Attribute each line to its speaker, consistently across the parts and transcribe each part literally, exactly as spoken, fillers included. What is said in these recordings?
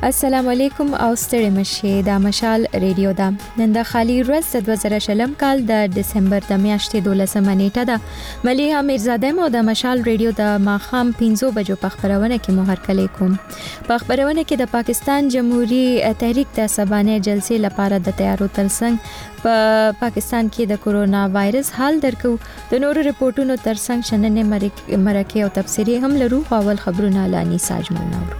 Speaker 1: السلام علیکم او ستړي مشه د مشال ریډیو دا نن د خالی ورځ د دوه زره شلم کال د دسمبر د میاشتې دولسمه نیټه ده. مليحه میرزاده مو د مشال ریډیو د ماخام پنځه بجو په خبرونه کې مو هرکلی کوم. په خبرونه کې د پاکستان جمهوریت تحریک د سبانه جلسې لپاره د تیارو ترڅنګ په پا پاکستان کې د کورونا وایرس حال درکو. د نورو ریپورتونو ترڅنګ شننې مرکه او تفسیری هم لرو. اول خبرونه لانی ساجمل نور.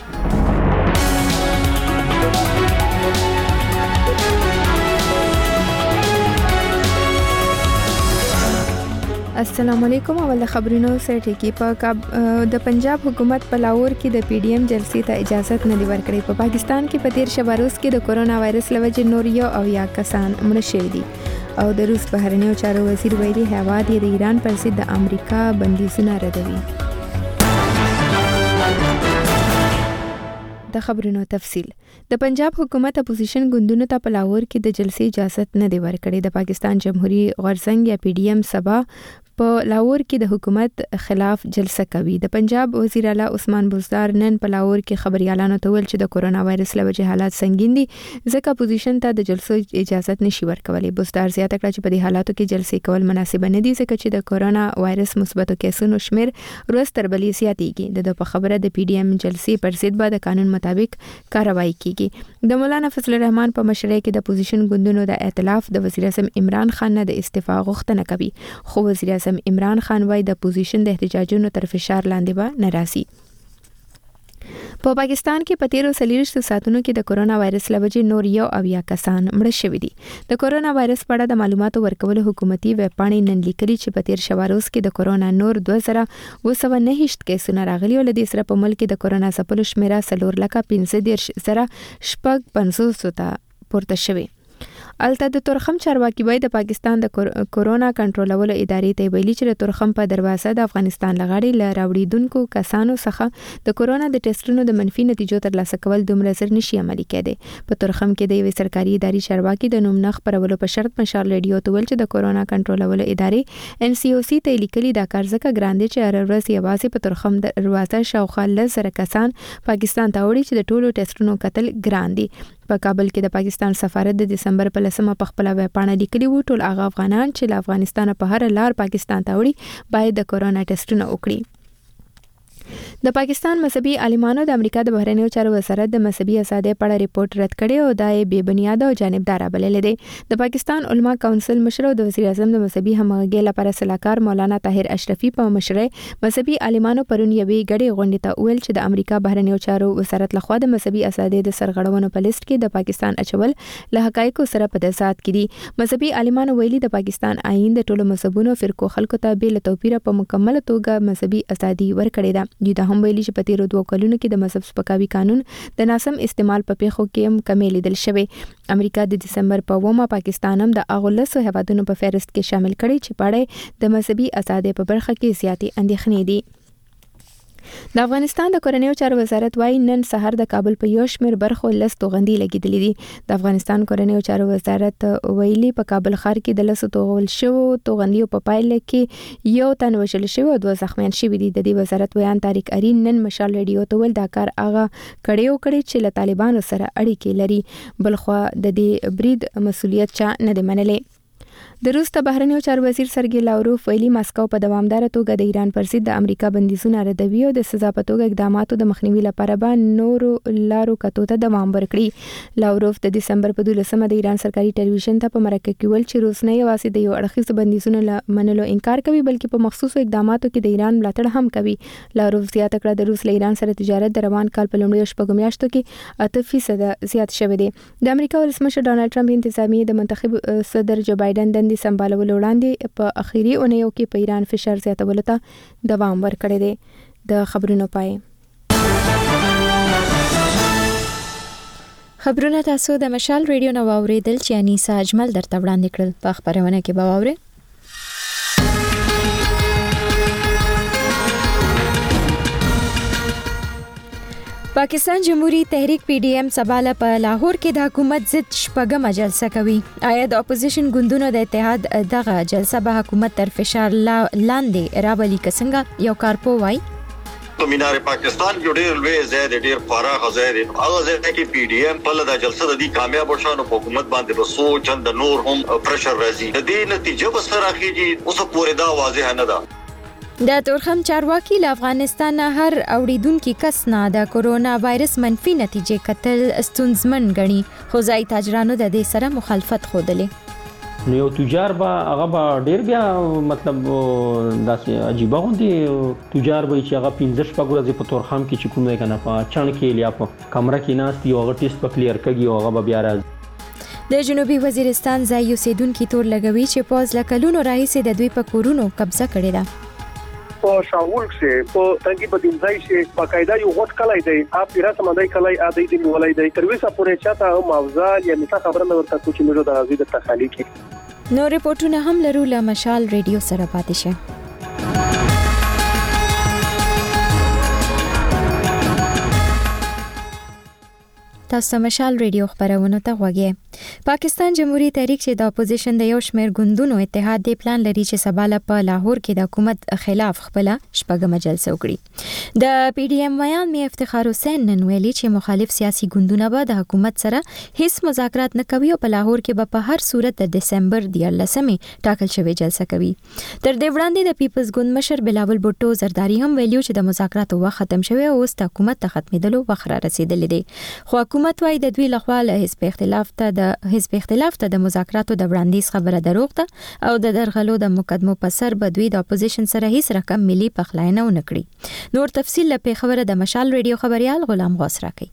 Speaker 2: السلام علیکم. اول خبرونو سره ټکی په د پنجاب حکومت په لاهور کې د پی ډی ایم جلسې ته اجازه نه دی ورکړې. په پاکستان کې په تیر شپه روز کې د کورونا وایرس لوجې نور یو او یا کسان مړ شوي دي او د روس بهرنیو چارو وزیر ویلي هیواد یې د ایران پر ضد د امریکا بندیزونه ردوي. د خبرونو تفصیل. د پنجاب حکومت اپوزیشن ګوندونو ته په لاهور کې د جلسې اجازه نه دی ورکړې. د پاکستان جمهوریت غورځنګ یا پی ډی ایم سبا په لاهور کې د حکومت خلاف جلسه کوي. د پنجاب وزیر اعلی عثمان بزدار نن په لاهور کې خبريالانو ته ویل چې د کورونا وایرس لوجې حالات سنگین دي ځکه اپوزیشن ته د جلسو اجازه نشي ورکولای. بزدار زیاته کړه چې په دې حالاتو کې جلسې کول مناسب نه دي ځکه چې د کورونا وایرس مثبتو کیسونو شمیر ورځ تر بلې زیاتېږي. د په خبره د پی ډی ایم جلسې پر ضد به د قانون مطابق کاروایی کیږي. د مولانا فضل الرحمن په مشرۍ کې د اپوزیشن ګوندونو د ائتلاف د وزیر اعظم عمران خان نه د استعفا غوښتنه کوي خو وزیر اعظم عمران خان وايي د اپوزیشن د احتجاجونو تر فشار لاندې به نه راسي. په پاکستان کې په تیرو څلوېښتو ساعتونو کې د کورونا وایرس لوجې نور یو او یا کسان مړه شوي دي. د کورونا وایرس په اړه د معلوماتو ورکولو حکومتي ویب پاڼې نن لیکلي چې په تیر شپه روز کې د کورونا نور دوه زره اوه سوه نهه ویشت کیسونه راغلي او له دې سره په ملک کې د کورونا ځپلو شمیره څلور لکه پنځه دېرش زره شپږ پنځوس ته پورته شوې. الته د تورخم چارواکي وای د پاکستان د کورونا کنټرولولو ادارې ته ویلي چې د تورخم په دروازه د افغانستان لغړی ل راوړیدونکو کسانو څخه د کورونا د ټیسټونو د منفي نتیجو ترلاسه کول دومره زر نشي عملي کېدی. په تورخم کې د یوې سرکاري ادارې چارواکي د نوم نخ پرولو په شرط مشال ریډیو ته ویل چې د کورونا کنټرولولو ادارې ان سی او سی ته لیکلي دا کار ځکه ګران دي چې هر ورځ یوازې په تورخم د دروازه شاوخوا لس زره کسان پاکستان ته وړي چې د ټولو ټیسټونو کتل ګران دي. په کابل کې د پاکستان سفارت د دسمبر په لسمه په خپل ویبپاڼه لیکلي وو ټول هغه افغانان چې له افغانستان په هر لار پاکستان ته وړي باید د کورونا ټیسټونه وکړي. د پاکستان مذهبي عالمانو د امریکا د بهرنیو چارو وزارت د مذهبي ازادۍ په اړه ریپورت رد کړی او دا یې بې بنیاده او جانبدار بللی دی. د پاکستان علما کونسل مشر او د وزیر اعظم د مذهبي همغږۍ لپاره صلاحکار مولانا طاهر اشرفي په مشرۍ مذهبي عالمانو پرون یوې ګډې غونډې ته ویل چې د امریکا بهرنیو چارو وزارت لخوا د مذهبي ازادۍ د سرغړونو په لیست کې د پاکستان اچول له حقایقو سره په تضاد کې دي. مذهبي عالمانو ویلي د پاکستان آئین د ټولو مذهبونو فرقو خلکو ته بې له توپیره په مکمله توګه مذهبي ازادي ورکړې ده. دوی دا هم ویلي چې په تیرو دوه کلونو کې د مذهب سپکاوي قانون د ناسم استعمال په پیښو کې هم کمی لیدل شوی. امریکا د دسمبر په اوومه پاکستان هم د هغو لسو هیوادونو په فهرست کې شامل کړی چې په اړه د مذهبي ازادۍ په برخه کې زیاتې اندېښنې دي. د افغانستان د کورنیو چارو وزارت وايي نن سحر د کابل په یو شمېر برخو لس توغندي لګېدلې دي. د افغانستان کورنیو چارو وزارت ویلي په کابل ښار کې د لسو توغول شوو توغندیو په پایله کې یو تن وژل شوی او دوه زخمیان شوي دي. د دې وزارت ویان طارق ارین نن مشال ریډیو ته ویل دا کار هغه کړی وکړي چې له طالبانو سره اړیکې لري. بلخوا د دې برید مسؤلیت چا نه دی منلی. د روس ته بهرنیو چارو وزیر سرګي لاوروف ویلي ماسکو په دوامداره توګه د ایران پر ضد د امریکا بندیزونه ردوي او د سزا په توګه اقداماتو د مخنیوي لپاره به نورو لارو کتو ته دوام ورکړي. لاوروف د دسمبر په دولسمه د ایران سرکاري ټلویزیون ته په مرکه کې ویل چې روس نه یوازې د یو اړخیزو بندیزونو له منلو انکار کوي بلکې په مخصوصو اقداماتو کې د ایران ملاتړ هم کوي. لاوروف زیاته کړه د روس له ایران سره تجارت د روان کال په لومړیو شپږو میاشتو کې اته فیصده زیات شوی دی. د امریکا ولسمشر ډانلډ ټرمپ انتظامیه د منتخب صدر جو بایدن دندې سمبالولو وړاندې په اخیری اونیو کې په ایران فشار زیاتولو ته دوام ورکړی دی. د خبرونو پای.
Speaker 1: خبرونه تاسو د مشال ریډیو نو اوریدل چې انیسا اجمل درته وړاندې کړل. په خبرونه کې به واورئ پاکستان جمهوریت تحریک پی ډی ایم سبا په لاهور کې د حکومت ضد شپږمه جلسه کوي. آیا د اپوزیشن ګوندونو د اتحاد دغه جلسه به حکومت تر فشار لاندې راولي که څنګه؟ یو کارپو وایي
Speaker 3: تو مینار پاکستان کې ډېر لوی ځای دی، ډېر پراخه ځای دی. هغه ځای کې پی ډی ایم په لږه جلسه د دې کامیاب شونه په حکومت باندې به سوچ اند نور هم پرشر راځي. د دې نتیجه به سره راخیږي اوس پورې دا واضح نه ده.
Speaker 1: د تورخم چارواکي له افغانستان هر اوریدونکو کس نه د کورونا وایرس منفي نتیجې کتل ستونزمن غني، خو ځای تاجرانو د دې سره مخالفت خوده.
Speaker 4: نو یو تجار با هغه با ډیر بیا مطلب داسې عجیبه غوندي تجار به چې هغه پنځه شپږ ورځې په تورخم کې چې کوم دی کنه په چڼ کې یا په کمره کې ناست یو هغه ټیسټ په کلیر کوي او هغه بیا راځي.
Speaker 1: د جنوبي وزیرستان ځای اوسیدونکو تور لګوي چې پوز لکلونو راهیسې د دوی په کورونو قبضه کړې ده.
Speaker 5: په شاول کې په تنګي بدین ځای چې باقاعده یو غټ کلای دی اپ پیرا سمندای کلای ا دې دی ولای دی تر وسه پورې چاته موضوع یا مثلا خبره نه ورته کوم چې موږ د غزي د تخالی کې
Speaker 1: نو ریپورتونه هم لرو له مشال ریډیو سره پاتې شه. تاسو مشال ریډیو خبرونه ته غوږی. پاکستان جمهوریت تحریک چې د اپوزیشن د یو شمېر ګوندونو اتحاد دی پلان لري چې سبا په لاهور کې د حکومت خلاف خپل شپږم جلسه وکړي. د پی ډی ایم ویان می افتخار حسین نن ویلي چې مخالف سیاسي ګوندونه به د حکومت سره هیڅ مذاکرات نه کوي او په لاهور کې به په هر صورت د دسمبر دیارلسمې ټاکل شوی جلسه کوي. تر دې وړاندې د پیپلز ګوند مشر بلاول بوټو زرداری هم ویلي چې د مذاکراتو وخت ختم شوی او اوس د حکومت ته ختمېدلو وخت را رسیدلی دی. خو حکومت وايي د دوی لخوا له حزب اختلاف ته د حزب اختلاف ته د مذاکراتو د وړاندیز خبره دروغ ده او د درغلو د مقدمو په سر به دوی د اپوزیشن سره هیڅ رقم ملي پخلاینه ونه کړي. نور تفصیل له خبره د مشال ریډیو خبريال غلام غوث راکړي.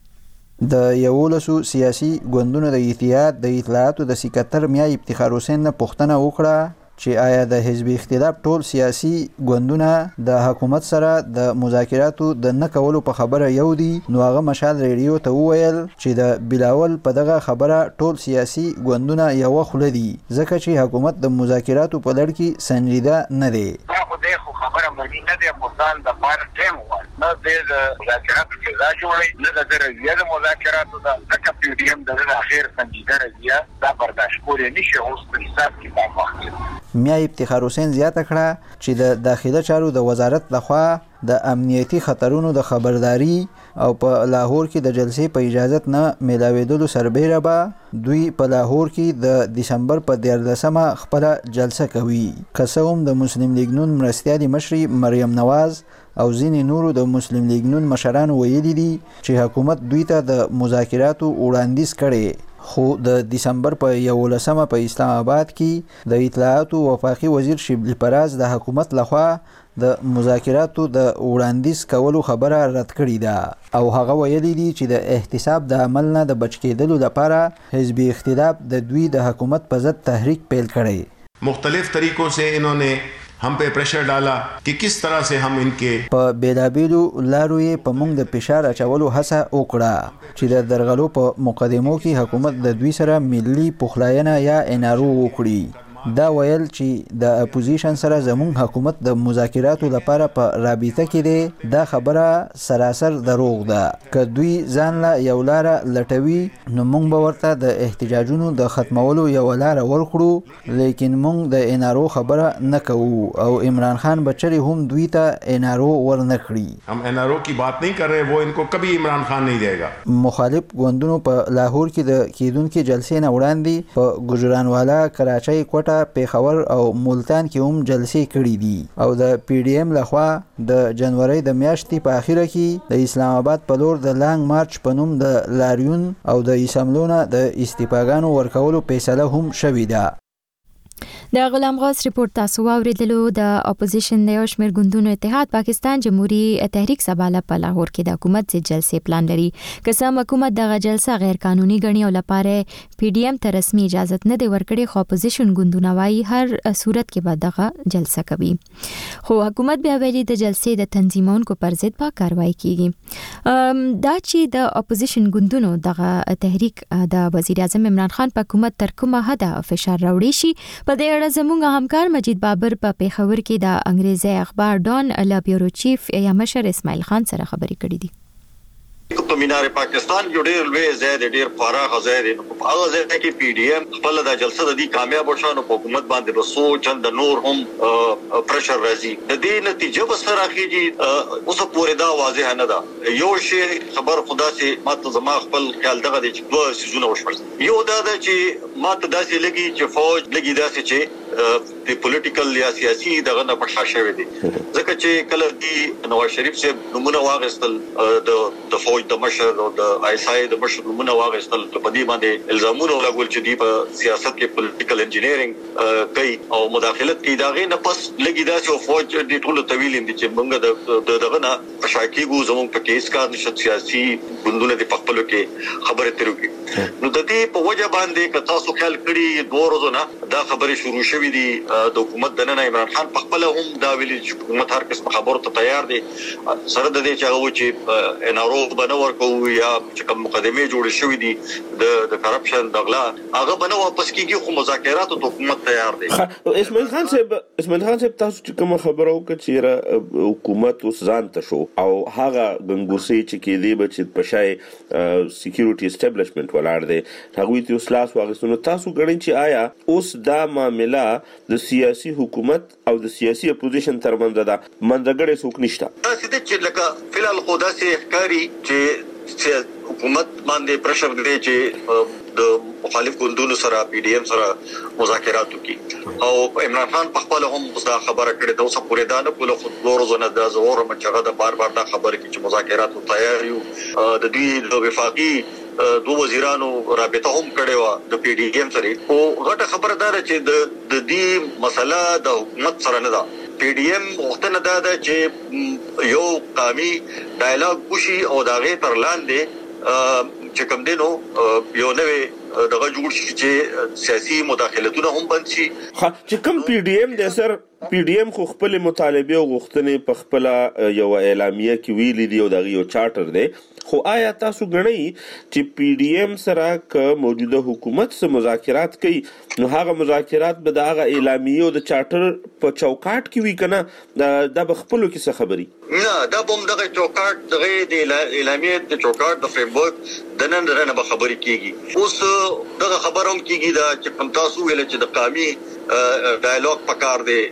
Speaker 6: د یولسو سیاسي ګوندونو د اتحاد د اطلاعاتو د سکرټر میا افتخار حسین نه پوښتنه وکړه چې آیا د حزب اختلاف ټول سیاسي ګوندونه د حکومت سره د مذاکراتو د نه کولو په خبره یو دي. نو هغه مشال ریډیو ته وویل چې د بلاول په دغه خبره ټول سیاسي ګوندونه یو خله دي ځکه چې حکومت د مذاکراتو په لړ کې سنجیده نه دی.
Speaker 7: خو خبره مانی نه دی افغانستان د پاره ټیم و نه د مذاکراتو کې ځای جوړي نه د رضایت مذاکراتو د تک پی ډی ایم د اخر سنجیده رضایت دا برداشت کولای نشي اوس په حساب کې پاتې.
Speaker 6: میا افتخار حسین زیاته کړه چې د داخله چارو د وزارت لخوا د امنیتي خطرونو د خبرداري او په لاهور کې د جلسې په اجازت نه ملاویدلو سربیره به دوی په لاهور کې د دسمبر په دیارلسمه خپل جلسه کوي. قسم د مسلم لیگ نون مرستیالي مشري مریم نواز او ځینې نورو د مسلم لیگ نون مشران ویلي دي چې حکومت دوی ته د مذاکراتو وړاندیز کړي. خو د دسمبر په یولسمه په اسلام آباد کې د اطلاعاتو وفاقي وزیر شبلی پراز د حکومت لخوا د مذاکراتو د وړاندیز کولو خبره رد کړې ده او هغه ویلي دي چې د احتساب د عمل نه د بچ کېدلو لپاره حزب اختلاف د دوی د حکومت په ضد تحریک پیل کړي.
Speaker 8: مختلف طریقوں سے انہوں نے हम पे प्रेशर डाला कि किस तरह से हम इनके
Speaker 6: په بیلابیلو لارو یې په موږ د فشار اچولو هڅه وکړه چې د درغلو په مقدمو کې حکومت د دوی سره ملي پخلاینه یا انارو وکړي. دا ویل چې د اپوزیشن سره زموږ حکومت د مذاکراتو لپاره په رابطه کې دی دا خبره سراسر دروغ ده. که دوی ځان له یو لاره لټوي نو موږ به ورته د احتجاجونو د ختمولو یو لاره ورکړو لیکن موږ د انارو خبره نه کوو او عمران خان بچری هم دوی ته انارو ورنه کړي.
Speaker 8: हम एनआरओ की बात नहीं कर रहे, वो इनको कभी इमरान खान नहीं देगा.
Speaker 6: مخالف ګوندونو په لاهور کې د کېدونکو جلسې نه وړاندې په ګجرانوالا کراچۍ کوټه پیښور او ملتان کې هم جلسې کړې دي او د پی ډی ایم لخوا د جنوري د میاشتې په اخیره کې د اسلام آباد په لور د لانګ مارچ په نوم د لاریون او د اسمبلونه د استفاګانو ورکولو فیصله هم شوې ده.
Speaker 1: د غلام غوث ریپورت تاسو واوریدلو. د اپوزیشن د یو شمېر ګوندونو اتحاد پاکستان جمهوریت تحریک سبا په لاهور کې د حکومت سره جلسې پلان لري. قسم حکومت دغه جلسه غیر قانوني ګڼي او لپاره پی ډی ایم ته رسمي اجازه نه دی ورکړي خو اپوزیشن ګوندونه وايي هر صورت کې به دغه جلسه کوي. خو حکومت بیا ویلي د جلسې د تنظیمونکو پر ضد به کاروایی کیږي. دا چې د اپوزیشن ګوندونو دغه تحریک د وزیر اعظم عمران خان په حکومت تر کومه حد فشار راوړي شي په دې اړه زموږ همکار مجید بابر په پیښور کې د انګریزي اخبار ډان له بیورو چیف یا مشر اسماعیل خان سره خبرې کړې دي.
Speaker 3: په مینار پاکستان یو ډیر لوی ځای دی ډیر فارغ ځای دی هغه ځای کې پی ډی ایم خپل د جلسه د دې کامیاب شونه په حکومت باندې رسو چند نور هم پرشر راځي د دې نتیجه به سره راځي اوس پورې دا واضح نه ده یو شی خبر خدا سي ماته زما خپل خیال دغه د دوه سيزونه وشول یو دا د چې ماته داسې لګي چې فوج لګي داسې چې د پولیټیکل یا سیاسي دغه نه پښه شوی دی ځکه چې کله دی نواز شریف سے نمونه واغستل د د فوج د مشر او د آی اس آی د مشر نمونه واغستل په دې باندې الزامونه لګول چې دی په سیاست کې پولیټیکل انجینیرینګ کوي او مداخلت کوي داغه نه پس لګي داسې فوج د ټولو طویل دي چې موږ د دغه نه پښاکیګو زموږ په کیس کار نشد سیاسي بندونه د خپلو کې خبره ترو کی نو د دې په وجه باندې که تاسو خیال کړی دوه ورځې دا خبره شروع شوې دي د حکومت د نن عمران خان په خپل هم دا ویلي چې حکومت هر قسم خبرو ته تیار دي سره د دې چې هغه چې ان ارو بنور کوو یا چې کوم مقدمه جوړ شوې دي د د کرپشن دغلا هغه بنو واپس کیږي خو مذاکرات ته حکومت تیار دي
Speaker 9: اسماعیل خان صاحب اسماعیل خان صاحب تاسو چې کوم خبرو کې چې حکومت اوس ځان ته شو او هغه غنګوسي چې کې دی بچ په شای سکیورټي اسټابلیشمنت ولاړ دی هغه ته اوس لاس واغستنو تاسو غړي چې آیا اوس دا معاملې د سیاسي حکومت او د سیاسي اپوزیشن ترمنځ ده منځګړی څوک نشته
Speaker 3: تاسو دې چې لکه فلال خدا سي ښکاری چې حکومت باندې پرشر دی چې د مخالف ګوندونو سره پی ډی ایم سره مذاکرات وکړي او عمران خان په خپل هم دا خبره کړې ده اوس پورې دا نه کوله خو ورځونه د زور مچغه د بار بار دا خبره کوي چې مذاکرات تیار یو د دوی د وفاقي دو وزیرانو رابطه هم کړې و د پی ډی ایم سره او غټه خبردار چې د د دې مسله د حکومت سره نه ده پی ډی ایم وختنه دا ده چې یو قومي ډایلاګ وشي او دا غي تر لاندې چې کوم دینو یو نوې دغه جوړ شي چې سیاسي مداخلتونه هم بند شي
Speaker 9: چې کوم پی ډی ایم د سر پی ډی ایم خو خپل مطالبه او غوښتنې په خپل یو اعلامیه کې ویلي دی او دغه یو چارټر دی خو آیا تاسو غنئ چې پی ډی ایم سره ک موجوده حکومت سره مذاکرات کوي نو هغه مذاکرات به دغه اعلامیه او د چارټر په چوکاټ کې وی کنه د بخپلو کې څه خبري
Speaker 3: نه دا بم دغه چوکاټ دغه د اعلامیه د چوکاټ د فریم ورک د نن درنه به خبري کیږي اوس دغه خبروم کیږي دا چې کوم تاسو ویل چې د قومي ډایلاګ پکار دی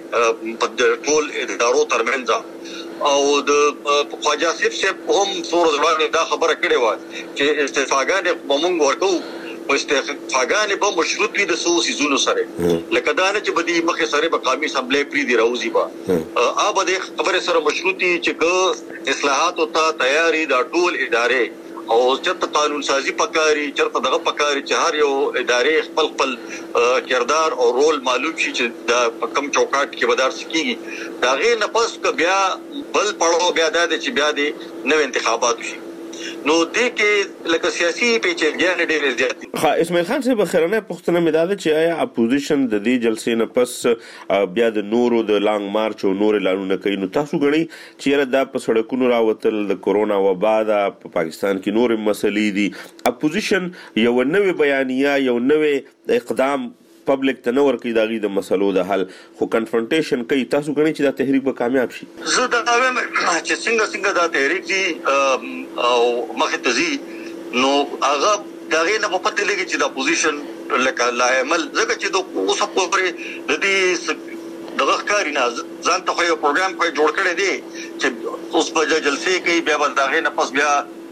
Speaker 3: په ټول ادارو ترمنځ او د خواجه صاحب سے هم سور ځوان دا خبره کړې و چې استفاګان په مونږ ورکو او استفاګان په مشروط وي د سو سيزونو سره لکه دا نه چې بدی مخه سره په قومي اسمبلی پری دی راوځي با ا به خبره سره مشروطي چې اصلاحات او ته تیاری دا ټول ادارې او چرته قانون سازي پکاري چرته دغه پکاري چې هر یو ادارې خپل خپل کردار او رول معلوم شي چې د کم چوکاټ کې بدار سکیږي دا غي نه پس ک بیا بل پړو بیا د چې بیا د نو انتخابات شي نو دې کې لکه سیاسي پیچلګیا ډېر زیات
Speaker 9: ها اسماعیل خان صاحب خیرنه پښتنه مداده چې آیا اپوزیشن د دې جلسې نه پس بیا د نورو د لانګ مارچ او نور اعلانونه کوي نو تاسو غړي چې دا په سړکونو راوتل د کورونا وبا د پاکستان کې نور مسلې دي اپوزیشن یو نوې بیانیه یو نوې اقدام پبلک ته نور کې داغي د مسلو د حل خو کنفرنټیشن کوي تاسو غني چې دا تحریک به کامیاب شي
Speaker 3: زه دا وایم چې څنګه څنګه دا تحریک دي او مخه تزي نو هغه داغه نه په پته لګي چې د اپوزیشن لکه لا عمل زکه چې د اوس په پرې د دې دغه کاری نه ځان ته یو پروګرام کوي جوړ کړی دی چې اوس په جلسې کې بیا بل داغه نه پس بیا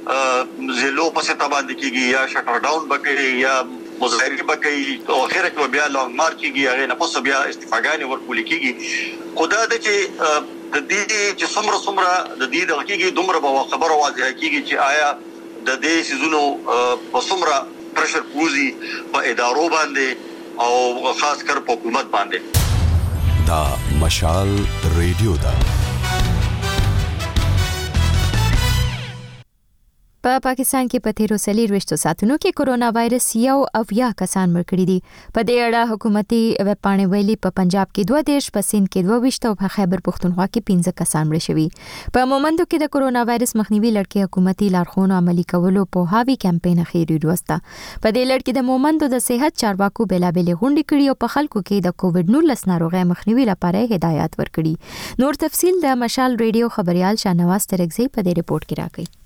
Speaker 3: زیلو پسې تباندې کیږي یا شټر ډاون بکړي یا مظاهره بکې او اخر کې بیا لانګ مارچ کیږي هغه نه پس بیا استفاګانې ورکول کیږي خدا د چې د دې چې څومره څومره د دې د حقیقي دومره به خبره واضحه کیږي چې آیا د دې سيزونو په څومره پرشر کوزي په ادارو باندې او خاص کر په حکومت باندې
Speaker 10: دا مشال ریډیو دا
Speaker 1: په پا پاکستان کې په تیرو څلوېښتو ساعتونو کې کورونا وایرس یو اویا کسان مړ کړي دي په دې اړه حکومتي ویب پاڼې ویلي په پنجاب کې دوه دیش په سند کې دوه ویشت او په خیبر پښتونخوا کې پنځه کسان مړ شوي په مومندو کې د کورونا وایرس مخنیوي لړ حکومتي لارښوونو عملي کولو په هاوی کمپاین اخیری وروسته په دې لړ کې د مومندو د صحت چارواکو بلابل غونډې کړي او په خلکو کې د کووډ نولس ناروغۍ مخنیوي لپاره هدایت ورکړي نور تفصيل د مشال ریډیو خبريال شاهنواز ترغزي په دې ریپورت کې راکړي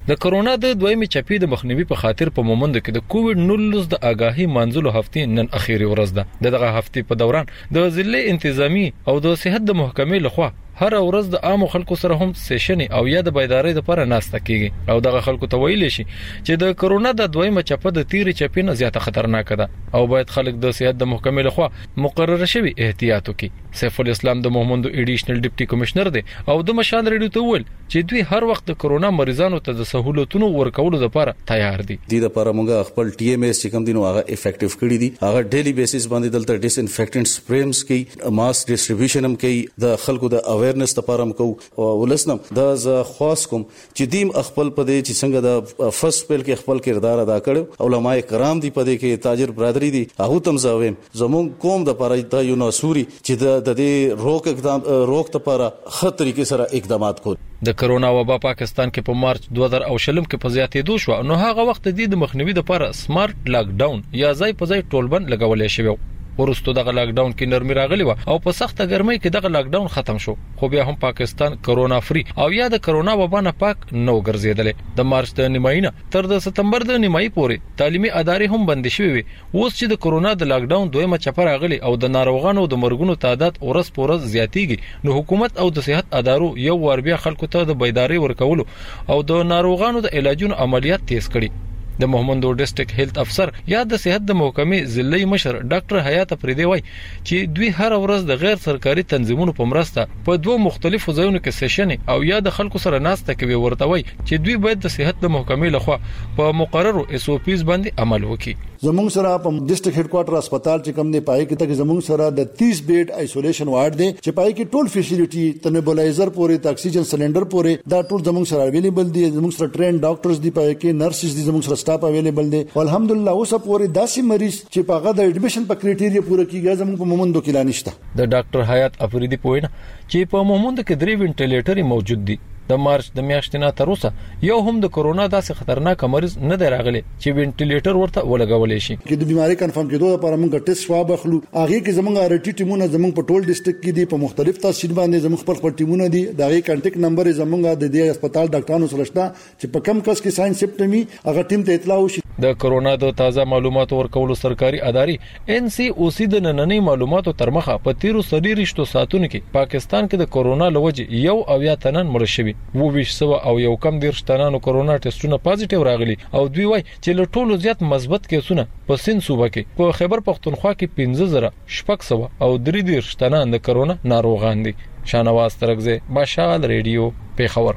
Speaker 11: د کرونا د دویمې چپی د مخنیوي په خاطر په مومند کې د کووډ نولس د آگاهی منځلو هفتې نن اخیری ورځ ده. دغه هفتې په دوران د ضلع انتظامی او د صحت د محکمې لخوا هر ورځ د عام خلکو سره هم سیشن او یا د بیداری لپاره ناسته کیږي او دغه خلکو ته ویل شي چې د کرونا د دویمه چپه د تیری چپې نه زیاته خطرناک ده او باید خلک د صحت د محکمې لخوا مقرره شوی احتیاط وکړي. سیف الاسلام د محمد ایډیشنل ډیپټي کمشنر دی او د مشال ریډیو ته ویل چې دوی هر وخت د کرونا مریضانو ته د سہولتونو ورکولو لپاره تیار دي.
Speaker 12: د لپاره موږ خپل ټي ام اس چې کوم دینو هغه افیکټیو کړی دي، هغه ډیلی بیسس باندې دلته ډیس انفیکټنټ سپریمز کوي، ماس ډیسټریبیوشن هم کوي، د خلکو د اویرنس لپاره هم او ولسنم دا ز خاص کوم چې دیم خپل پدې چې څنګه د فرست پیل کې خپل کردار ادا کړو. علماء کرام دی پدې کې تاجر برادری دی هغه تم زویم زمون قوم د پاره د یو ناسوري چې د دې روک اقدام روک لپاره خط طریقې سره اقدامات کول.
Speaker 11: د کرونا وبا پاکستان کې په مارچ دوه هزار او شلم کې په زیاتېدو شو، نو هغه وخت د مخنیوي لپاره سمارټ لاک ډاون یا ځای په ځای ټولبند لګولې شوی. ورستو دغه لاک ډاون کې نرمي راغلی و او په سخته ګرمۍ کې دغه لاک ډاون ختم شو، خو بیا هم پاکستان کرونا فری او یا د کرونا وبا نه پاک نو ګرځیدل. د مارچ د نیمایي نه تر د ستمبر د نیمایي پورې تعلیمي ادارې هم بند شوې وي. اوس چې د کرونا د لاک ډاون دویمه چپه راغلی او د ناروغانو د مرګونو تعداد ورځ په ورځ زیاتیږي، نو حکومت او د صحت ادارو یو ور بیا خلکو ته د بیداری ورکولو او د ناروغانو د علاجونو عملیات تیز کړي. د محمد ډیسټریکټ هیلث افسر یا د صحت د محکمې ضلعي مشر ډاکټر حیات افریدی وای چې دوی هر ورځ د غیر سرکاري تنظیمونو په مرسته په دوه مختلفو ځایونو کې سیشن او یا د خلکو سره ناسته کوي. ورته وای چې دوی باید د صحت د محکمې لخوا په مقررو اس او پیز باندې عمل وکړي.
Speaker 13: زمونږ سره په ډیسټریکټ هډ کوارټر هسپتال چې کوم نه پای کې ته زمونږ سره د تیس بیډ آیسولیشن وارډ دی چې پای کې ټول فیسیلیټي ته نیبولایزر پورې د اکسیجن سلندر پورې دا ټول زمونږ سره اویلیبل دي. زمونږ سره ټرین ډاکټرز دي، پای کې نرسز دي، زمونږ سره سټاف اویلیبل دي. الحمدلله اوس پورې داسې مریض چې په هغه د اډمیشن په کرایټیریا پوره کیږي زموږ په مومندو کې لا نشته.
Speaker 11: د ډاکټر حیات افریدی پوینه چې په مومند کې درې وینټیلیټر موجود دي. د مارچ د میاشتې نه تر اوسه یو هم د کرونا داسې خطرناک مریض نه دی راغلی چې وینټیلیټر ورته ولګولې شي.
Speaker 13: کې د بیماری کنفرم کېدو لپاره موږ ټیسټ سواب اخلو. هغه کې زموږ ارټي ټیمونه زموږ په ټول ډیسټریکټ کې دي، په مختلف تحصیل باندې زموږ خپل خپل ټیمونه دي. دا غي کانټیکټ نمبر زموږ د دې هسپتال ډاکټرانو سره شته چې په کم کس کې ساين سپټمي هغه ټیم ته اطلاع وشي.
Speaker 11: د کرونا د تازه معلوماتو ورکولو سرکاري ادارې ان سی او سی د نننۍ معلوماتو تر مخه په تیرو سړي ساتونو کې پاکستان کې د کرونا لوجه یو اویا تنن مړ شوي، وو سو او یو کم دیر شتنانو کرونا ټیسټونه پازیټیو راغلي او دوی وای چې له ټولو زیات مثبت کیسونه په سین صوبه کې په خیبر پختونخوا کې پنځه زره شپږ سو او درې دیر شتنان د کرونا ناروغان دي. شانواز ترغزه، مشال ریډیو، پیښور.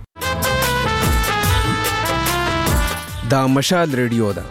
Speaker 14: دا مشال ریډیو ده.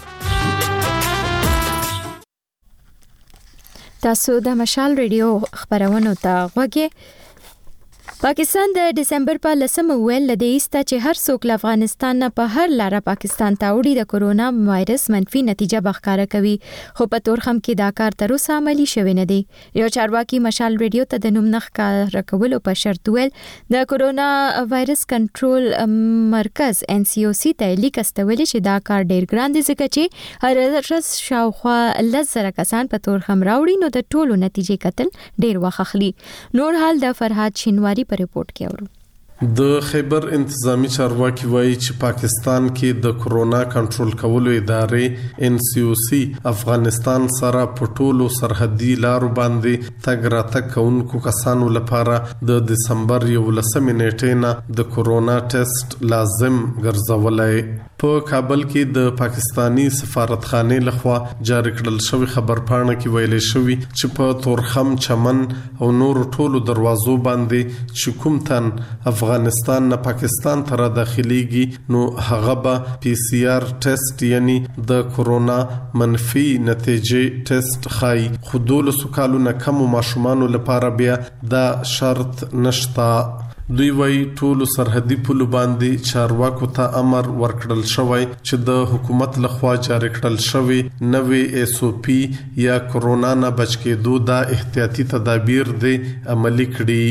Speaker 1: تاسو د مشال ریډیو خبرونه ته غوږی. پاکستان د دسمبر په لسمه ویل لدی است چې هر څوک له افغانستان نه په هر لار پاکستان ته وړي د کرونا وایرس منفي نتیجه بخکاره کوي، خو په تورخم کې دا کار تر اوسه عملی شوی نه دی. یو چارواکي مشال ریډیو ته د نوم نخ کار کولو په شرط ویل د کرونا وایرس کنټرول مرکز ان سی او سی ته لیک استولې چې دا کار ډیر ګران دی ځکه چې هر ورځ شاوخوا لزر کسان په تورخم راوړي، نو د ټولو نتیجې کتل ډیر وخت اخلي. نور حال د فرهاد شینواری په ریپورت کې اورو.
Speaker 15: د خیبر انتظامی چارواکي وایي چې پاکستان کې د کرونا کنټرول کولو ادارې ان سی او سی افغانستان سره په ټولو سرحدي لارو باندې تګ راتګ کوونکو کسانو لپاره د دسمبر یولسمې نیټې نه د کرونا ټیسټ لازم ګرځولای. په کابل کې د پاکستانی سفارتخانې لخوا جاری کړل شوی خبرپاڼه کې ویل شوی چې په تورخم، چمن او نور ټولو دروازو باندې چې کوم تن افغانستان نه پاکستان ته داخليږي نو هغه به پی سی آر ټیسټ یعنی د کرونا منفي نتیجې ټیسټ خای. خودول سکالو نه کم ماشومان لپاره بیا دا شرط نشتا. دوی وای ټول سرحدي پل باندې چارواکو ته امر ورکړل شوی چې د حکومت لخوا جاری کړل شوی نوې ایس او پی یا کرونا نه بچ کېدو د احتیاطي تدابیر دی عملي کړي.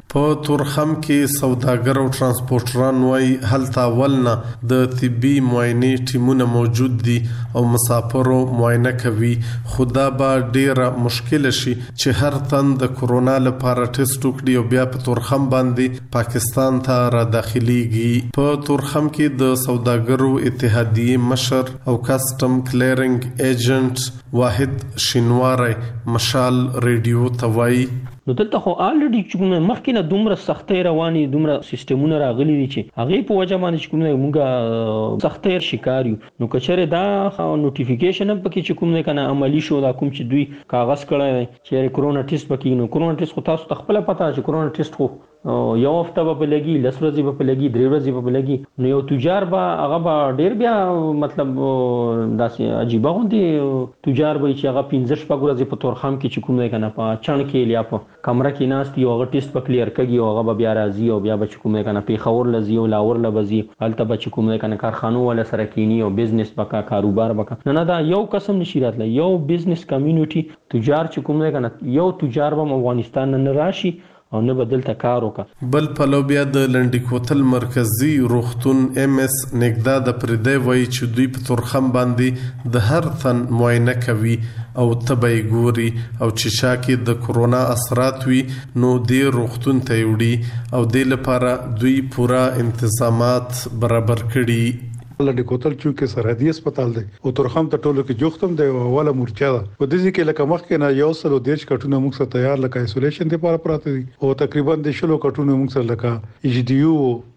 Speaker 15: په تورخم کې سوداګر او ترانسپورټران وای هلته ولنه د طبي معاینې ټیمونه موجود دي او مسافرو معاینه کوي. خدا به ډیره مشکل شي چې هر تن د کورونا لپاره ټیسټ وکړي او بیا په تورخم باندې پاکستان ته را داخليږي. په تورخم کې د سوداګرو اتحادیه مشر او کسٹم کلیرنګ ایجنټ واحد شینواری مشال ریډیو توای
Speaker 4: نو دلته خو الریډي چې کومه مخکې نه دومره سختۍ رواني دومره سیستمونه راغلي دي چې هغه په وجه باندې چې کومه موږ سختۍ شکار یو. نو کچره دا نوټیفیکیشن هم پکې چې کومه کنه عملی شو دا کوم چې دوی کاغذ کړی چې کرونا ټیسټ پکې نو کرونا ټیسټ خو تاسو خپل پتا چې کرونا ټیسټ خو یو هفته به لګي لس ورځې به لګي درې ورځې به لګي. نو یو تجار به هغه به ډیر بیا مطلب داسې عجیب غوندي تجار به چې هغه پنځه شپږ ورځې په تورخم کې چې کومه کنه په چڼ کې لیا په کمره کې ناست یو هغه ټیسټ په کلیر کوي او هغه بیا راځي او بیا به چې کومه کنه په خور لزی او لاور لبزي هلته به چې کومه کنه کارخانو ولا سره کینی او بزنس بکا کاروبار بکا نه نه دا یو قسم نشی راتله یو بزنس کمیونټي تجار چې کومه کنه یو تجار به افغانستان نه راشي او نه بدل تا کار وکړه.
Speaker 15: بل پلو بیا د لنډی کوتل مرکزی روغتون ام اس نګدا د پردې وای چې دوی په تورخم باندې د هر تن معاینه کوي او تبي ګوري او چې شا کې د کورونا اثرات وي نو د روغتون ته وړي او د لپاره دوی پورا انتظامات برابر کړي.
Speaker 16: لنډی کوتل چې سرحدي هسپتال دی او تورخم ته ټولو کې جوختم دی او اوله مورچا ده په دې کې لکه مخ کې نه یو سلو دیش کټونه موږ سره تیار لکه ایسولیشن لپاره پراته دي او تقریبا د شلو کټونه موږ سره لکه ایچ ډی یو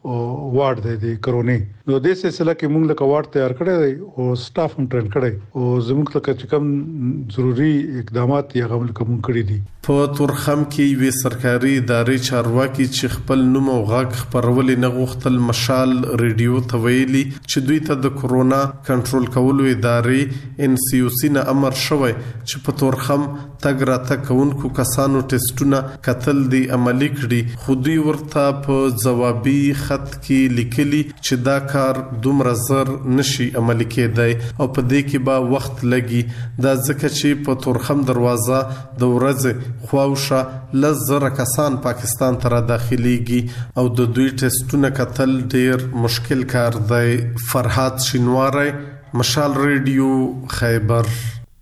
Speaker 16: وارد دی د کرونا نو د سلسله کې موږ لکه وارد تیار کړی دی او سټاف هم ټرین کړی او زموږ لکه چې کوم ضروری اقدامات یې غوښمل کوم کړی دي.
Speaker 15: په تورخم کې وی سرکاري ادارې چارواکي چې خپل نوم او غږ خبرولې نه غوښتل مشال ریډیو ته ویلي چې دوی ته د کورونا کنټرول کولو ادارې ان سی او سی نه امر شوی چې په تورخم تګ را تګ کوونکو کسانو ټیسټونه کتل دي عملی کړي. خو دوی ورته په جوابي خط کې لیکلي چې دا کار دومره زر نشي عملی کېدای او په دې کې به وخت لګي. دا ځکه چې په تورخم دروازه د ورځې خواوشه لزر کسان پاکستان ته را داخليږي او د دوی ټیسټونه کتل ډیر مشکل کار دی. فرحات شینواری مشال ریډیو خیبر.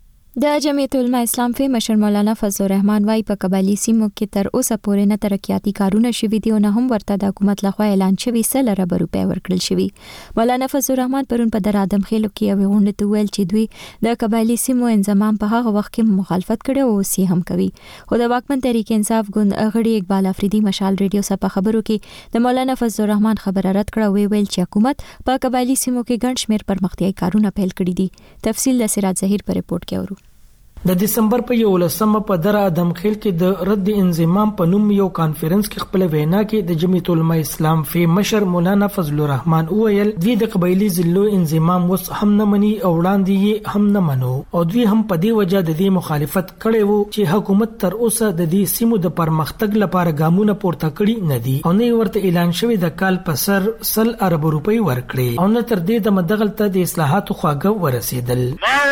Speaker 1: د جمعیت العلماء اسلام فی مشر مولانا فضل الرحمن وايي په قبایلی سیمو کې تر اوسه پورې نه ترقیاتي کارونه شوي دي او نه هم ورته د حکومت لخوا اعلان شوی سل ارب روپۍ ورکړل شوی. مولانا فضل الرحمن پرون په در ادم خېلو کې یو غونډه ته ویل چې دوی د قبایلی سیمو انضمام په هغه وخت کې مخالفت کړي او سی هم کوي. خو د واکمن تحریک انصاف ګوند غړي اقبال افریدي مشال ریډیو سره په خبرو کې د مولانا فضل الرحمن خبره رد کړه وی ویل چې حکومت په قبایلی سیمو کې ګڼ شمېر پرمختیايي کارونه پیل کړي دي. تفصیل د سراج ظهیر په ریپورت کې اورو.
Speaker 17: د دسمبر په یولسمه په در ادم خیل کې د رد انضمام په نوم یو کانفرنس کې خپل وینا کې د جمعیت العلماء اسلام فی مشر مولانا فضل الرحمن وویل دوی د قبایلی ضلعو انضمام وس هم نه مني او وړاندې یې هم نه منو او دوی هم په دې وجه د دې مخالفت کړي وو چې حکومت تر اوسه د دې سیمو د پرمختګ لپاره ګامونه پورته کړي نه دي او نه ورته اعلان شوی د کال په سر سل ارب روپۍ ورکړي او نه تر دې د مدغلته د اصلاحاتو خواږه ورسېدل.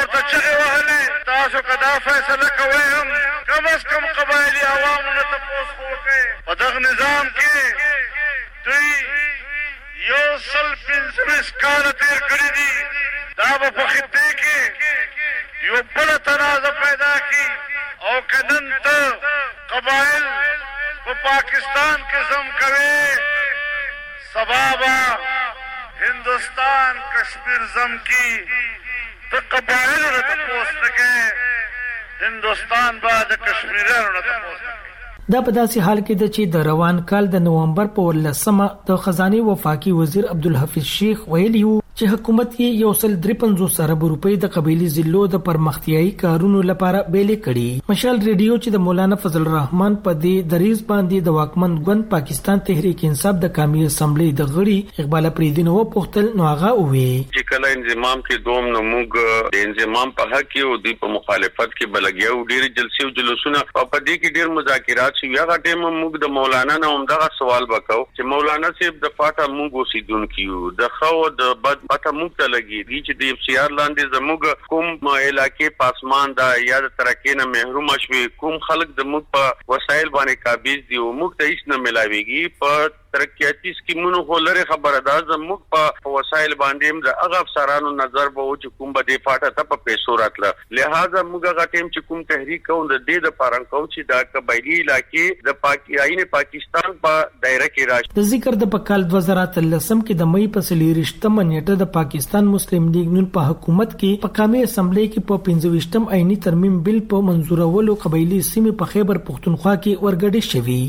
Speaker 18: تاسو کدا فیصله کوئ هم کم از کم قبایلی عوامو نه تپوس وکړئ. په دغه نظام کې دوی یو سل پنځلس کاله تېر کړي دي. دا به په خطې کې یو بله تنازع پیدا کړي او که نن ته قبایل په پاکستان کې ضم کوې سبا به هندوستان کشمیر ضم کړي. تو قبائلوں نے تپوس نکے ہندوستان بعد کشمیریانو نے تپوس نکے.
Speaker 17: دا په داسې حال کې د چې د روان کال د نومبر په ولسمه د خزانه وفاقي وزیر عبدالحفیظ شیخ ویلي وو چې حکومت یې یو سل درې پنځوس ارب روپۍ د قبایلی ضلعو د پرمختیايي کارونو لپاره بیلې کړي. مشال ریډیو چې د مولانا فضل الرحمن په دې دریز باندې د واکمن ګوند پاکستان تحریک انصاف د قومي اسمبلی د غړي اقبال افریدي نو پوښتل نو هغه وی
Speaker 19: چې کله انضمام کې دوم نو موږ د انضمام په حق کې او د مخالفت کې بلګیاو ډېر جلسې او جلوسونه او په دې کې ډېر مذاکرات شوي. هغه ټیم موږ د مولانا نه هم دغه سوال وکاو چې مولانا صاحب د فاټا موږ اوسیدونکو د خو د بد پته موږ ته لګي چې د اف سی آر لاندې زموږ کوم علاقې پاسمان دا یا د ترکې نه محروم شوي کوم خلک د موږ په وسایل باندې قابض دي او موږ ته هیڅ نه ملاويږي په ترقیاتي سکیمونو خو لري خبره ده زموږ په وسایل باندې د هغه افسرانو نظر به او چې کوم به د پاټه ته په پیسو راتله لہذا موږ هغه ټیم چې کوم تحریک کوو د دې د پارن کوو چې دا قبایلی علاقې د پاکستان پاکستان په دایره کې راشي
Speaker 17: د ذکر د پکال دوه زره اتلسم کې د مې په سلیریشتم نیټه د پاکستان مسلم لیگ نون په حکومت کې په قومي اسمبلی کې په پنځه ویشتم آئینی ترمیم بل په منزورولو قبایلی سیمې په خیبر پختونخوا کې ورګډې شوې.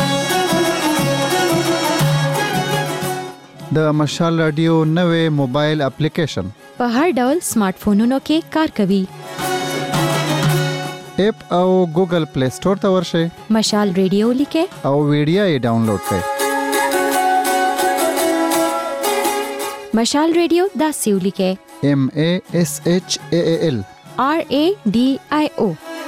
Speaker 20: د مشال رادیو نوې موبایل اپلیکیشن
Speaker 1: په هر ډول سمارټ فونونو کې کار کوي.
Speaker 20: اپ او ګوګل پلی سٹور ته ورشئ.
Speaker 1: مشال رادیو لیکه
Speaker 20: او ویډیو یې ډاونلوډ کړئ.
Speaker 1: مشال رادیو دا سیو لیکه
Speaker 20: M A S H A A L
Speaker 1: R A D I O.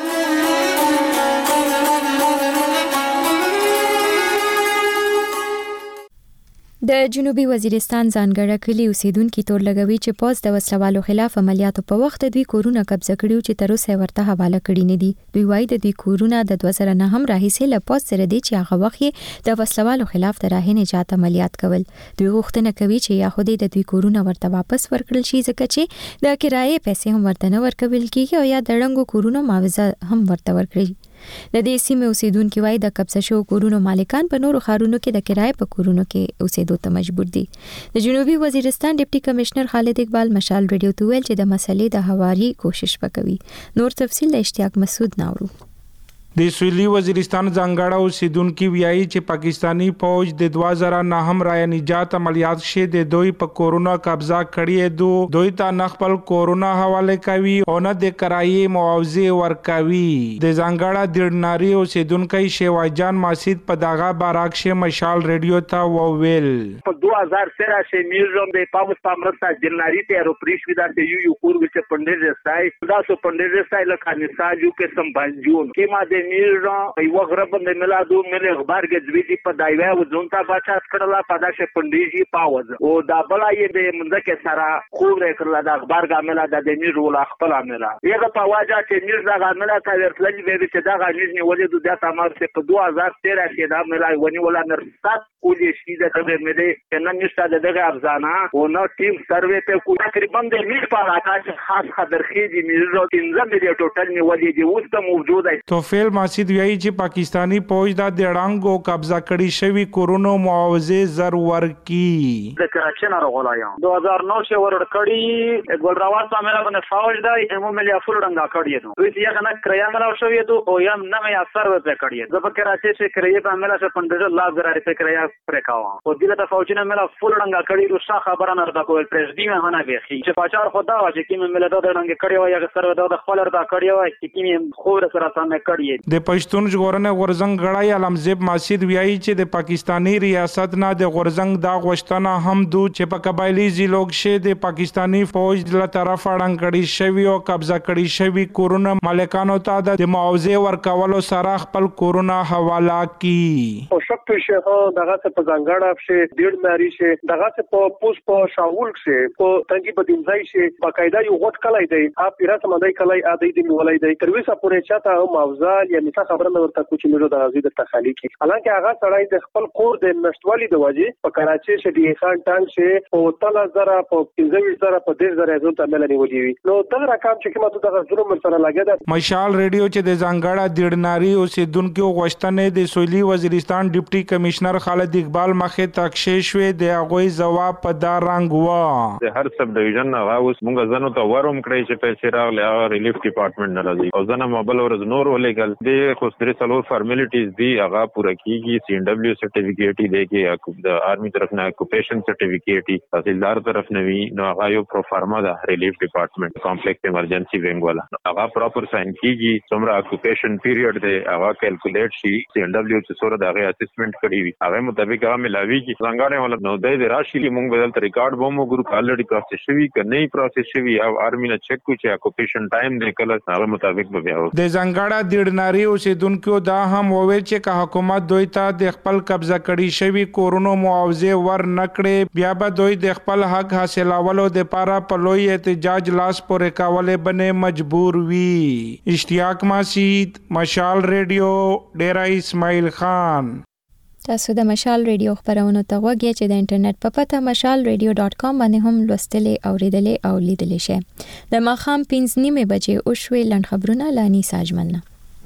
Speaker 1: د جنوبي وزیرستان ځانګړی کلی اوسیدونکو تور لګوي چې پوز د وسلوالو خلاف عملیاتو په وخت دوی کورونه قبضه کړیو چې تر اوسه ورته حواله کړی نه دي. دوی وايي د دوی کورونه د دوه زره نه هم راهیسې له پوز سره دي چې هغه وخت د وسلوالو خلاف د راهي نجات عملیات کول. دوی غوښتنه کوي چې یا خو د دوی کورونه ورته واپس ورکړل شي ځکه چې د کرایې پیسې هم ورته نه ورکول کیږي او یا د ړنګو کورونو معاوضه هم ورته ورکړي. د دې سیمې اوسیدونکو وايي د قبضه شو کورونو مالکان په نورو ښارونو کې د کرایې په کورونو کې اوسېدو ته مجبور دي. د جنوبي وزیرستان ډیپټي کمشنر خالد اقبال مشال رادیو ته ویل چې د مسلې د هواري کوشش وکوي. نور تفصیل اشتیاق مسعود ناورو.
Speaker 21: د سویلي وزیرستان ځانګړی اوسیدونکو ویایي چې پاکستانی فوج د دوه زره نه هم رای نجات عملیات شه د دوی په کورونا قبضه کړی دو دوی ته نه خپل کورونا حواله کوي او نه د کرایې معاوضه ورکوي. د ځانګړی دیړناری اوسیدونکو شیواجان ماسید په دغه باراکشه مشال رادیو ته وویل
Speaker 5: په دوه هزار سره چې میرزم د پاوس پامرستا جنرالي ته رو پریشودا ته یو یو کور وچ پندر رسای دا سو پندر رسای لکه نساجو کې سمبانجون کې ما د میرزا یو غربند ملادو مل اخبار گزویدی په دایوا و ځونتا بچات کړلا پداشه پندیجی پاوز او دا بلای د منځکه سره خو رکړلا د اخبار غاملا د میرزا ول خپل عملا یغه په واجه چې میرزا غاملا تا ورتللی به چې دا غنیزنی ولې د تمام څخه په دوه هزار تیره کې دا ملای ونی ولا نرسات کولې شي د دغه ملي کنه نشته دغه افزانه او نو ټیم سروې په کو تقریبا د میل په علاقه خاص خبرخیزي میرزا پنځه ملي ټوټل نیولې دي اوس ته موجود دی.
Speaker 21: توفیل ماسید ویایي چې پاکستانی فوج د ډړانګو قبضه کړي شوی کورونو معاوضه زر ورکی.
Speaker 5: د کراچۍ نه راغلایم دوه هزار نو شه ورډ کړي ګل راوات عامله باندې فوج دی همو ملي افول ډنګا کړي نو دوی یې کنه کریا ملا شوې دو او یم نه مې اثر وځ کړي زه په کراچۍ شه کریا په عامله شه پندر الله زرا په کریا پرکاو او دله ته فوج نه ملا فول ډنګا کړي رو شا خبره نه راکول پرېږدي مې هنه به چې پاچار خدا چې کیم مل د ډنګ کړي وای یا سر د خپل ردا کړي وای چې کیم خو سره سم کړي.
Speaker 21: د پښتون ژغورنې غورزنګ غړای علمزیب ماسید ویایي چې د پاکستانی ریاست نه د غورزنګ دا غوښتنه هم دو چې په قبایلی ضلعو کې د پاکستانی فوج له طرفه اړنګ کړي شوی او قبضه کړي شوی کورونه مالکانو ته د معاوضه ورکولو سره خپل کورونه حواله کړي.
Speaker 5: او شپ شه دغه څه په ځانګړه شه ډیر ناری شه دغه څه په پوس په شاول شه په تنګي په دینځای شه باقاعده یو غټ کلای دی اپ پیرا سمدای کلای ا دې دی ولای دی تر وسه پورې چاته معاوضه یا مثلا خبره نه ورته کوچ میرو د غزي د تخالی کی حالانکه هغه سړی د خپل کور د نشټوالي د وجې په کراچۍ شه دی خان ټانګ شه او تل زره په پنځه زره په ډیر زره ځون ته ملني ودی نو دغه رقم چې کومه دغه ظلم سره لګیدا.
Speaker 21: مشال رادیو چې د ځانګړه دیړناری اوسیدونکو غوښتنې د سویلي وزیرستان ډیپټي کمشنر خالد اقبال مخه تکشې شوې د هغه جواب په دار رنګ و
Speaker 22: د هر سب ډیویژن نه اوس موږ ځنو ته وروم کړی چې پیسې راغلي او ریلیف ډپارټمنټ نه راځي او ځنه موبایل ورز نور ولېګل د خو ستري سلور فارمیلیټیز دی هغه پوره کیږي سی ان ډبلیو سرټیفیکیټ دی کې د آرمي طرف نه اکوپیشن سرټیفیکیټ تحصیلدار طرف نه وی نو هغه یو پروفارما د ریلیف ډپارټمنټ کمپلیکس ایمرجنسي وینګ والا هغه پراپر ساين کیږي څومره اکوپیشن پیریډ دی هغه کیلکولیټ شي سی ان ډبلیو چې سره دغه اسسمنت کړی وي هغه مطابق هغه ملاوي کی څنګه ولا نو د راشي موږ بدل ریکارډ بومو ګروپ الریډي پروسس شوی کنه پروسس شوی او آرمي نه چک کو چې اکوپیشن ټایم دی کله هغه مطابق به بیا
Speaker 21: د ځنګړه دیړنا ښاری اوسیدونکو دا هم وویل چې که حکومت دوی ته د خپل قبضه کړي شوی کورونو معاوضه ور نکړي بیا به دوی د خپل حق حاصلولو لپاره په لوی احتجاج لاس پورې کولو باندې مجبور وي. اشتیاق ماسید، مشال ریډیو، ډیرا اسماعیل خان.
Speaker 1: تاسو د مشال ریډیو خبرونو ته وګورئ چې د انټرنیټ په پته مشال ریډیو ډاټ کام باندې هم لوستلې او ریډلې او لیدلې شئ. د ماښام پنځه نیمې بجې او شوي لنډ خبرونه لانی ساجمنه.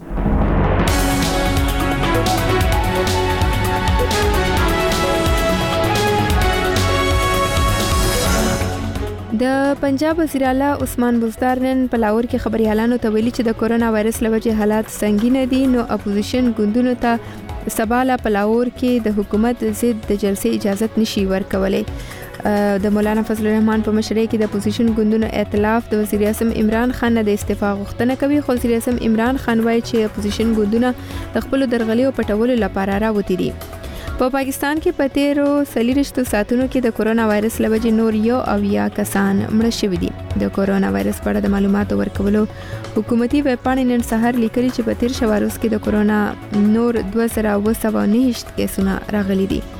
Speaker 1: د پنجاب وزیر اعلی عثمان بزدار نن په لاهور کې خبريالانو ته ویلي چې د کورونا وایرس لوجه حالات سنگین دي، نو اپوزیشن ګوندونو ته سباله په لاهور کې د حکومت ضد د جلسې اجازه نشي ورکولای. د مولانا فضل الرحمن په مشرۍ کې د اپوزیشن ګوندونو ائتلاف د وزیر اعظم عمران خان د استعفا غوښتنه کوي، خو وزیر اعظم عمران خان وایي چې اپوزیشن ګوندونه د خپل درغلیو پټولو لپاره راوتی دي. په پا پاکستان کې په تیرو څلوېښتو ساعتونو کې د کورونا وایرس له وجې نور یو اویا کسان مړه شوي دي. د کورونا وایرس په اړه د معلوماتو ورکولو حکومتي ویب پاڼې نن سهار لیکلي چې په تیر شوه روز کې د کورونا نور دوه زره اوه سوه نهه کیسونه راغلي دي.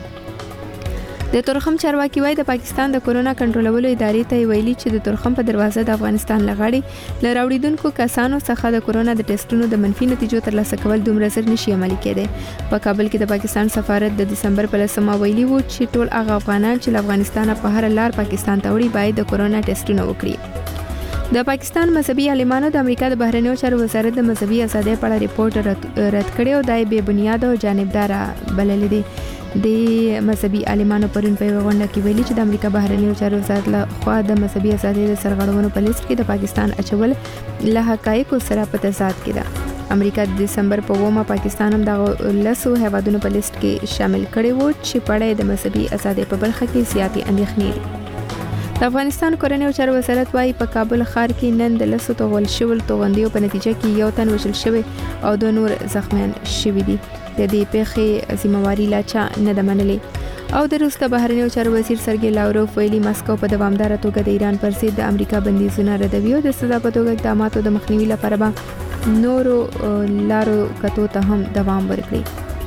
Speaker 1: د تورخم چارواکي وایي د پاکستان د کورونا کنټرولولو ادارې ته ویلي چې د تورخم په دروازه د افغانستان لغړي ل راوړیدونکو کسانو څخه د کورونا د ټیسټونو د منفي نتیجو ترلاسه کول دومره زر نشي عملي کېدی. په کابل کې د پاکستان سفارت د دسمبر په لسمه ویلي وو چې ټول هغه افغانان چې له افغانستان په هر لار پاکستان ته وړي باید د کورونا ټیسټونه وکړي. د پاکستان مذهبي عالمانو د امریکا د بهرنیو چارو وزارت د مذهبي ازادۍ په اړه ریپورت رد کړی او دای بې بنیاد او جانبدار بللی دی. د مذهبي عالمانو پرون په غونډه کې ویلي چې د امریکا بهرنیو چارو وزارت له خوا د مذهبي ازادۍ د سرغړونو په لیست کې د پاکستان اچول له حقایقو سره په تضاد کې ده. امریکا د دسمبر په اومه پاکستان هم د لسو هیوادونو په لیست کې شامل کړي وو چې په اړه د مذهبي ازادۍ په برخه کې زیاتې اندېښنې دي. د افغانستان کورنیو چارو وزارت وايي په کابل ښار کې نن د لسو توغل شول توغندیو په نتیجه کې یو تن وژل شوی او دوه نور زخمیان شوي دي. د دې پیښې ذمہواری لا چا نه ده منلې. او د روس د بهرنیو چارو وزیر سرګي لاوروف ویلي مسکو په دوامداره توګه د ایران پر ضد د امریکا بندیزونه ردوي او د سزا په توګه اقداماتو د مخنیوي لپاره به نورو لارو کتو ته هم دوام ورکړي.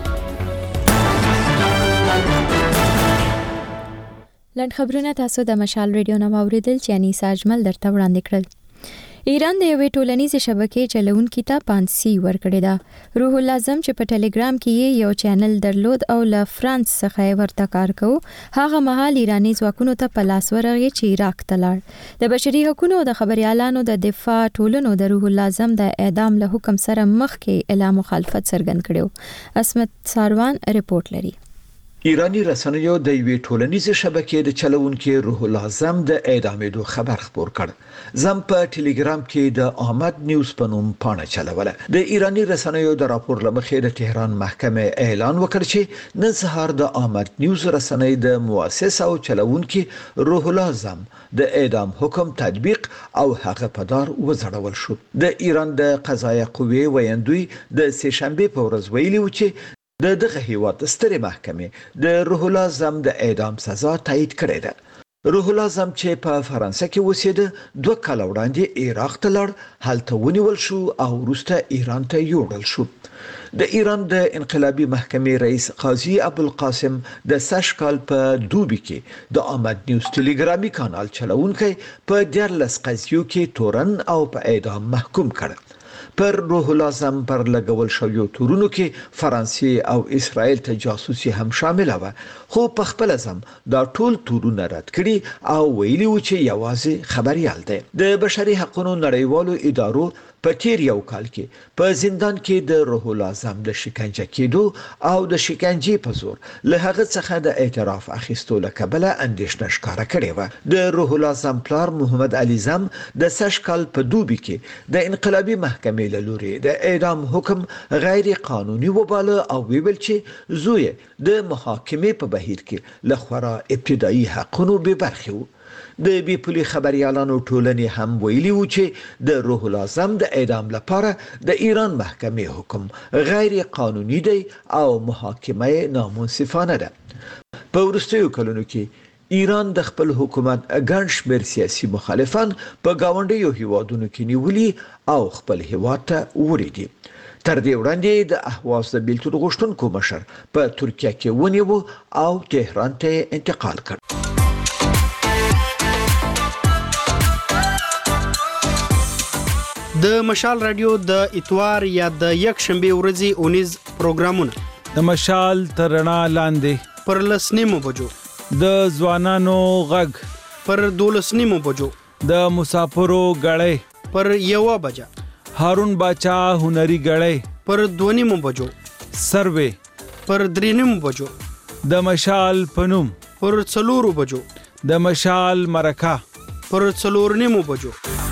Speaker 1: لنډ خبرونه تاسو د مشال ریډیو نه واوریدل چې انیسا اجمل درته وړاندې کړل. ایران د یوې ټولنیزې شبکې چلونکي ته پانسي ورکړې ده. روح الله اعظم چې په ټلګرام کې یو چینل درلود او له فرانس څخه ورته کار کوي، هغه مهال ایرانی ځواکونو ته په لاس ورغی چې عراق ته لاړ. د بشري حقوقو او د خبريالانو د دفاع ټولنو د روح الله اعظم د اعدام له حکم سره مخکې اعلان مخالفت څرګند کړو. اسمت ساروان رپورټ لري.
Speaker 2: ایرانی رسنیو د یوې ټولنیزې شبکې د چلونکي روح الله اعظم د اعدامېدو خبر خبر کړ. زم په ټلګرام کې د آمد نیوز په نوم پاڼه چلوله. د ایرانی رسنیو د راپور لمخې د تهران محکمه اعلان وکړ چې نن سهار د آمد نیوز رسنۍ د مؤسس او چلونکي روح الله اعظم د اعدام حکم تطبیق او هغه په دار وځړول شو. د ایران د قضایه قوې ویاندوی د سه شنبه په ورځ ویلي و چې د دغه هیواد سترې محکمې د روح الله اعظم د اعدام سزا تایید کړې ده. روح الله اعظم چې په فرانسه کې اوسېده دوه کال وړاندې عراق ته لاړ، هلته ونیول شو او وروسته ایران ته یوړل شو. د ایران د انقلابي محکمې رئیس قاضي ابوالقاسم د سش کال په دوبي کې د آمد نیوز ټلګرامي کانال چلونکی په دیارلس قضیو کې تورن او په اعدام محکوم کړ. پر روح الله اعظم پر لګول شویو تورونو کې فرانسې او اسرائیل ته جاسوسي هم شامل و، خو په خپل ځم دا ټول تورونه رد کړي او ویلي و چې یوازې خبريال دی. د بشري حقوقو نړیوالو ادارو په تیر یو کال کې په زندان کې د روح الله اعظم د شکنجه کېدو او د شکنجې په زور له هغه څخه د اعتراف اخیستو لکبله اندېښنه ښکاره کړې و. د روح الله اعظم پلار محمد علي زم د سش کال په دوبي کې د انقلابي محکمې له لوري د اعدام حکم غیر قانوني وباله او ویل چې زوی د محاکمې په بهیر کې لخوا ابتدایي حقوقو به برخه و. د بي پولي خبريالانو ټولنې هم ویلي و چې د روح الله اعظم د اعدام لپاره د ایران محکمې حکم غیر قانوني دی او محاکمه نامنصفانه ده. په وروستیو کلونو کې ایران د خپل حکومت ګڼ شمېر سیاسي مخالفان په گاونډیو هیوادونو کې نیولي او خپل هیواد ته وړي دي. تر دې وړاندې د اهواز د بیلتون غوښتونکو مشر په ترکیه کې ونیو او تهران ته انتقال کړ.
Speaker 7: د مشال رادیو د اتوار یا د یک شنبه ورځې اونیز پروګرامونه
Speaker 8: د مشال ترنا لاندې
Speaker 7: پر لسنیمو بجو
Speaker 8: د ځوانانو غږ
Speaker 7: پر دولسنیمو بجو
Speaker 8: د مسافرو غړې
Speaker 7: پر یوه بجا
Speaker 8: هارون باچا هنري غړې
Speaker 7: پر دونیمو بجو
Speaker 8: سروي
Speaker 7: پر درینیمو بجو
Speaker 8: د مشال پنوم
Speaker 7: پر څلورو بجو
Speaker 8: د مشال مرکه
Speaker 7: پر څلورنیمو بجو.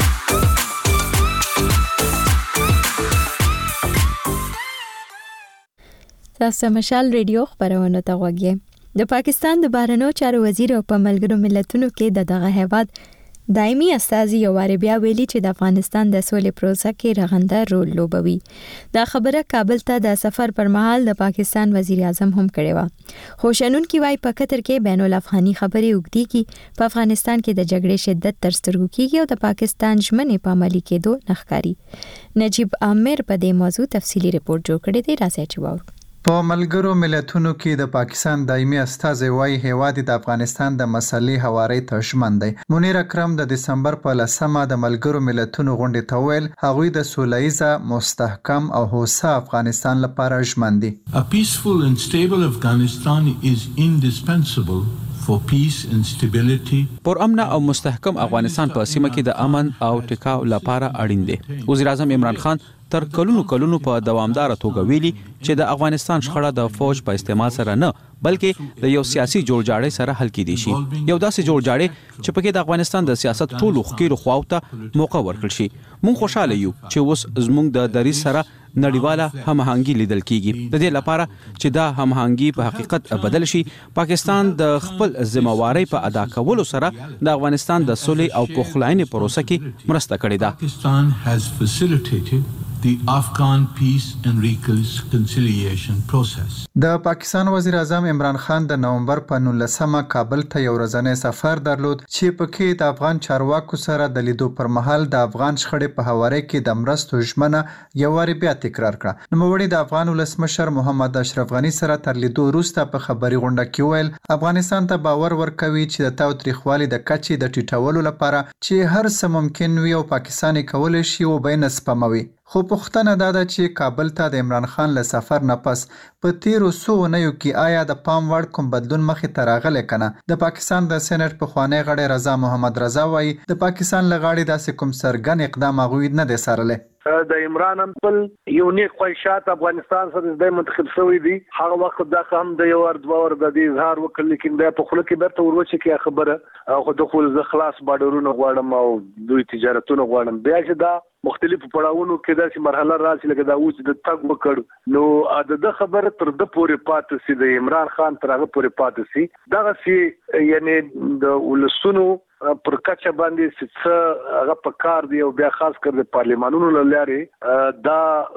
Speaker 1: تاسو مشال ریډیو خبرونه ته وګورئ. د پاکستان د بهرنیو چارو وزیر او په ملګرو ملتونو کې د دغه هیواد دایمي استازي یو وار بیا ویلي چې د افغانستان د سولې پروسه کې رغنده رول لوبوي. دا خبره کابل ته د سفر پر مهال د پاکستان وزیر اعظم هم کړې و. خو شنونکي وايي په قطر کې بین الافغاني خبرې وګړي په افغانستان کې د جګړې شدت تر سترګو کېږي او د پاکستان ژمنې په عملي کېدو نه ښکاري. نجیب عامر په دې موضوع تفصیلی رپورت جوړ کړی دی، راځئ چې واورو.
Speaker 6: په ملګرو ملتونو کې د پاکستان دایمي استازی وايي هیواد د افغانستان د مسلې هواري ته ژمن دی. منیر اکرم د دسمبر په لسمه د ملګرو ملتونو غونډې ته ویل هغوی د سولهییزه مستحکم او هوسا افغانستان لپاره ژمن دي.
Speaker 23: A peaceful and stable Afghanistan is indispensable for peace and stability.
Speaker 24: پر امن او مستحکم افغانستان په سیمه کې د امن او ټکاو لپاره اړین دی. وزیر اعظم عمران خان تر کلونو کلونو په دوامدار توګه ویلي چې د افغانستان شخړه د فوج په استعمال سره نه بلکې د یو سیاسي جوړجاړي سره حل کېدی شي. یو داسې جوړجاړي چې پکې د افغانستان د سیاست ټولو خکیرو خواو ته موقع ورکړل شي. مونږ خوشاله یو چې اوس زموږ د دریځ سره نړیواله هماهنګي لیدل کیږي. د دې لپاره چې دا هماهنګي په حقیقت بدل شي، پاکستان د خپل ذمہواری په ادا کولو سره د افغانستان د صلح او پخلاینې پروسه کې مرسته کړې ده.
Speaker 23: Pakistan has facilitated the Afghan peace and reconciliation process.
Speaker 6: د پاکستان وزیر اعظم عمران خان د نومبر په نولسمه کابل ته یو ورځنی سفر درلود چې پکې د افغان چارواکو سره د لیدو پر مهال د افغان شخړې په هواري کې د مرستو ژمنه یو وار بیا تکرار کړه. نوموړي د افغان ولسمشر محمد اشرف غنی سره تر لیدو وروسته په خبري غونډه کې ویل افغانستان ته باور ورکوي چې د تاوتریخوالي د کچې د ټیټولو لپاره چې هر څه ممکن وي او پاکستان کولای شي او بین سپموي. خو پوښتنه دا ده چې کابل ته د عمران خان له سفر نه پس په تیرو څو اونیو کې آیا د پام وړ کوم بدلون مخې ته راغلی که نه؟ د پاکستان د سېنټ پخوانی غړی رضا محمد رضا وایي د پاکستان له غاړې داسې کوم څرګند اقدام هغوی نه دی څارلی.
Speaker 5: د عمران هم بل یو نیک خواهشات افغانستان سره د منتخب شوی دي. هغه وخت دا هم د یو ور دوه ور د دې اظهار وکړ، لیکن دا په خله کې برته وروچه کې خبره خو د خپل ز خلاص بارډرونو غواړم او دوی تجارتونو غواړم. بیا چې دا مختلفو پړاوونو کې داسې مرحله راشي لکه دا اوس د تګ وکړ نو د خبره تر د پورې پاتې سي، د عمران خان تر هغه پورې پاتې سي. دغه سي یعنی د ولسونو پر کچه باندې څه هغه په کار دی او بیا خاص کر د پارلیمانونو لارې دا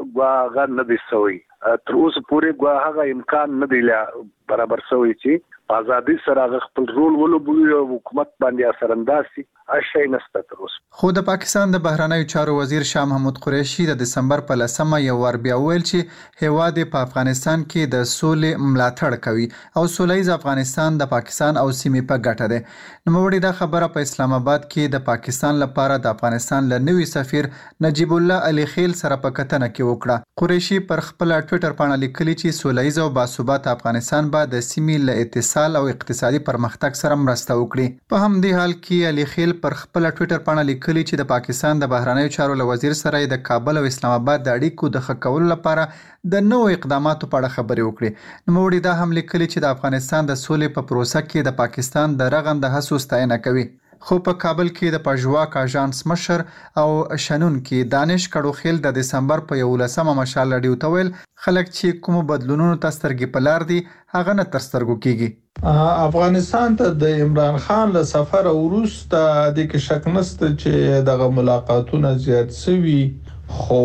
Speaker 5: غا نه دي سوی. تر اوسه پورې هغه امکان نه دی لا برابر سوی چې آزادی سره خپل رول ولوبوي او حکومت باندې اثر انداز شي. اشي نسته تر اوسه.
Speaker 6: خو د پاکستان د بهرنیو چارو وزیر شاه محمود قریشي د دسمبر په لسمه یو ور بیا ویل چې هیواد په افغانستان کې د سولې ملاتړ کوي او سولهییز افغانستان د پاکستان او سیمې په ګټه ده. نوموړي دا خبره په اسلام آباد کې د پاکستان لپاره د افغانستان له نوي سفیر نجیب الله علي خیل سره په کتنه کې وکړه. قریشي پر خپل ټوئیټر باندې لیکلي چې سولهییز او باثبات افغانستان به د سیمې له اتصال او اقتصادي پرمختګ سره مرسته وکړي. په همدې حال کې علي خیل پر خپل ټوئیټر باندې لیکلي چې د پاکستان د بهرنیو چارو له وزیر سره د کابل او اسلام آباد د اړیکو د ښه کولو لپاره د نوو اقداماتو په اړه خبرې وکړي. نوموړي دا هم لیکلي چې د افغانستان د سولې په پروسه کې د پاکستان د رغنده هڅو ستاینه کوي. خو په کابل کې د پژواک اژانس مشر او شنونکي دانش کړوخیل د دسمبر په یولسمه مشال رادیو ته ویل خلک چې کوم بدلونونو ته سترګې په لار دي هغه نه تر سترګو کیږي.
Speaker 21: افغانستان ته د عمران خان له سفر وروسته د کې شک نشته چې دغه ملاقاتونه زیات شوي، خو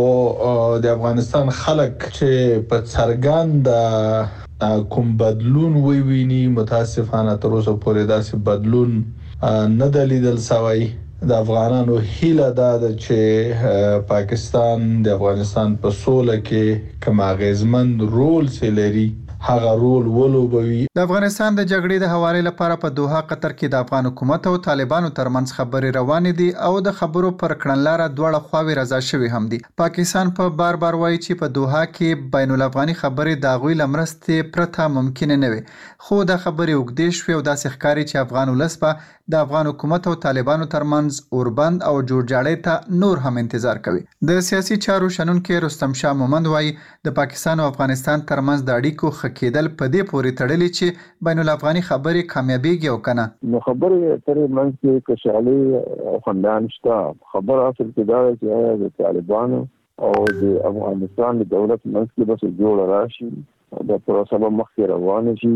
Speaker 21: د افغانستان خلک چې په څرګند کوم بدلون وویني متاسفانه تر اوسه پورې داسې بدلون نه د لیدل سوی.
Speaker 3: د افغانانو هیله ده چې پاکستان د افغانستان په سوله کې کوم اغیزمن رول لري هغه رول ولوبوي.
Speaker 6: د افغانستان د جګړې د حوالې لپاره په دوحه قطر کې د افغان حکومت او طالبانو ترمنځ خبرې روانې دي او د خبرو پر کړنلاره دواړه خواوې رضا شوي هم دي. پاکستان په بار بار وایي چې په دوحه کې بین الافغاني خبرې د غوي لمرستې پرته ممکن نه وي، خو دا خبرې وګدې شوې او داسې ښکاري چې افغان ولس به د افغان حکومت او طالبانو ترمنځ اوربند او جوړجاړي ته نور هم انتظار کوي. د سیاسي چارو شنونکي رستم شاه مومند وایي د پاکستان او افغانستان ترمنځ د اړیکو کېدل په دې پورې تړلې چې بین الافغاني خبرې کامیابیږي او کنه.
Speaker 9: نو خبرې ترې منځ کې کشالي خندان شته. خبر اصل کې دا چې د طالبانو او د افغانستان د دولت منځ کې بس جوړ راشي د پروسه به مخکې روان شي.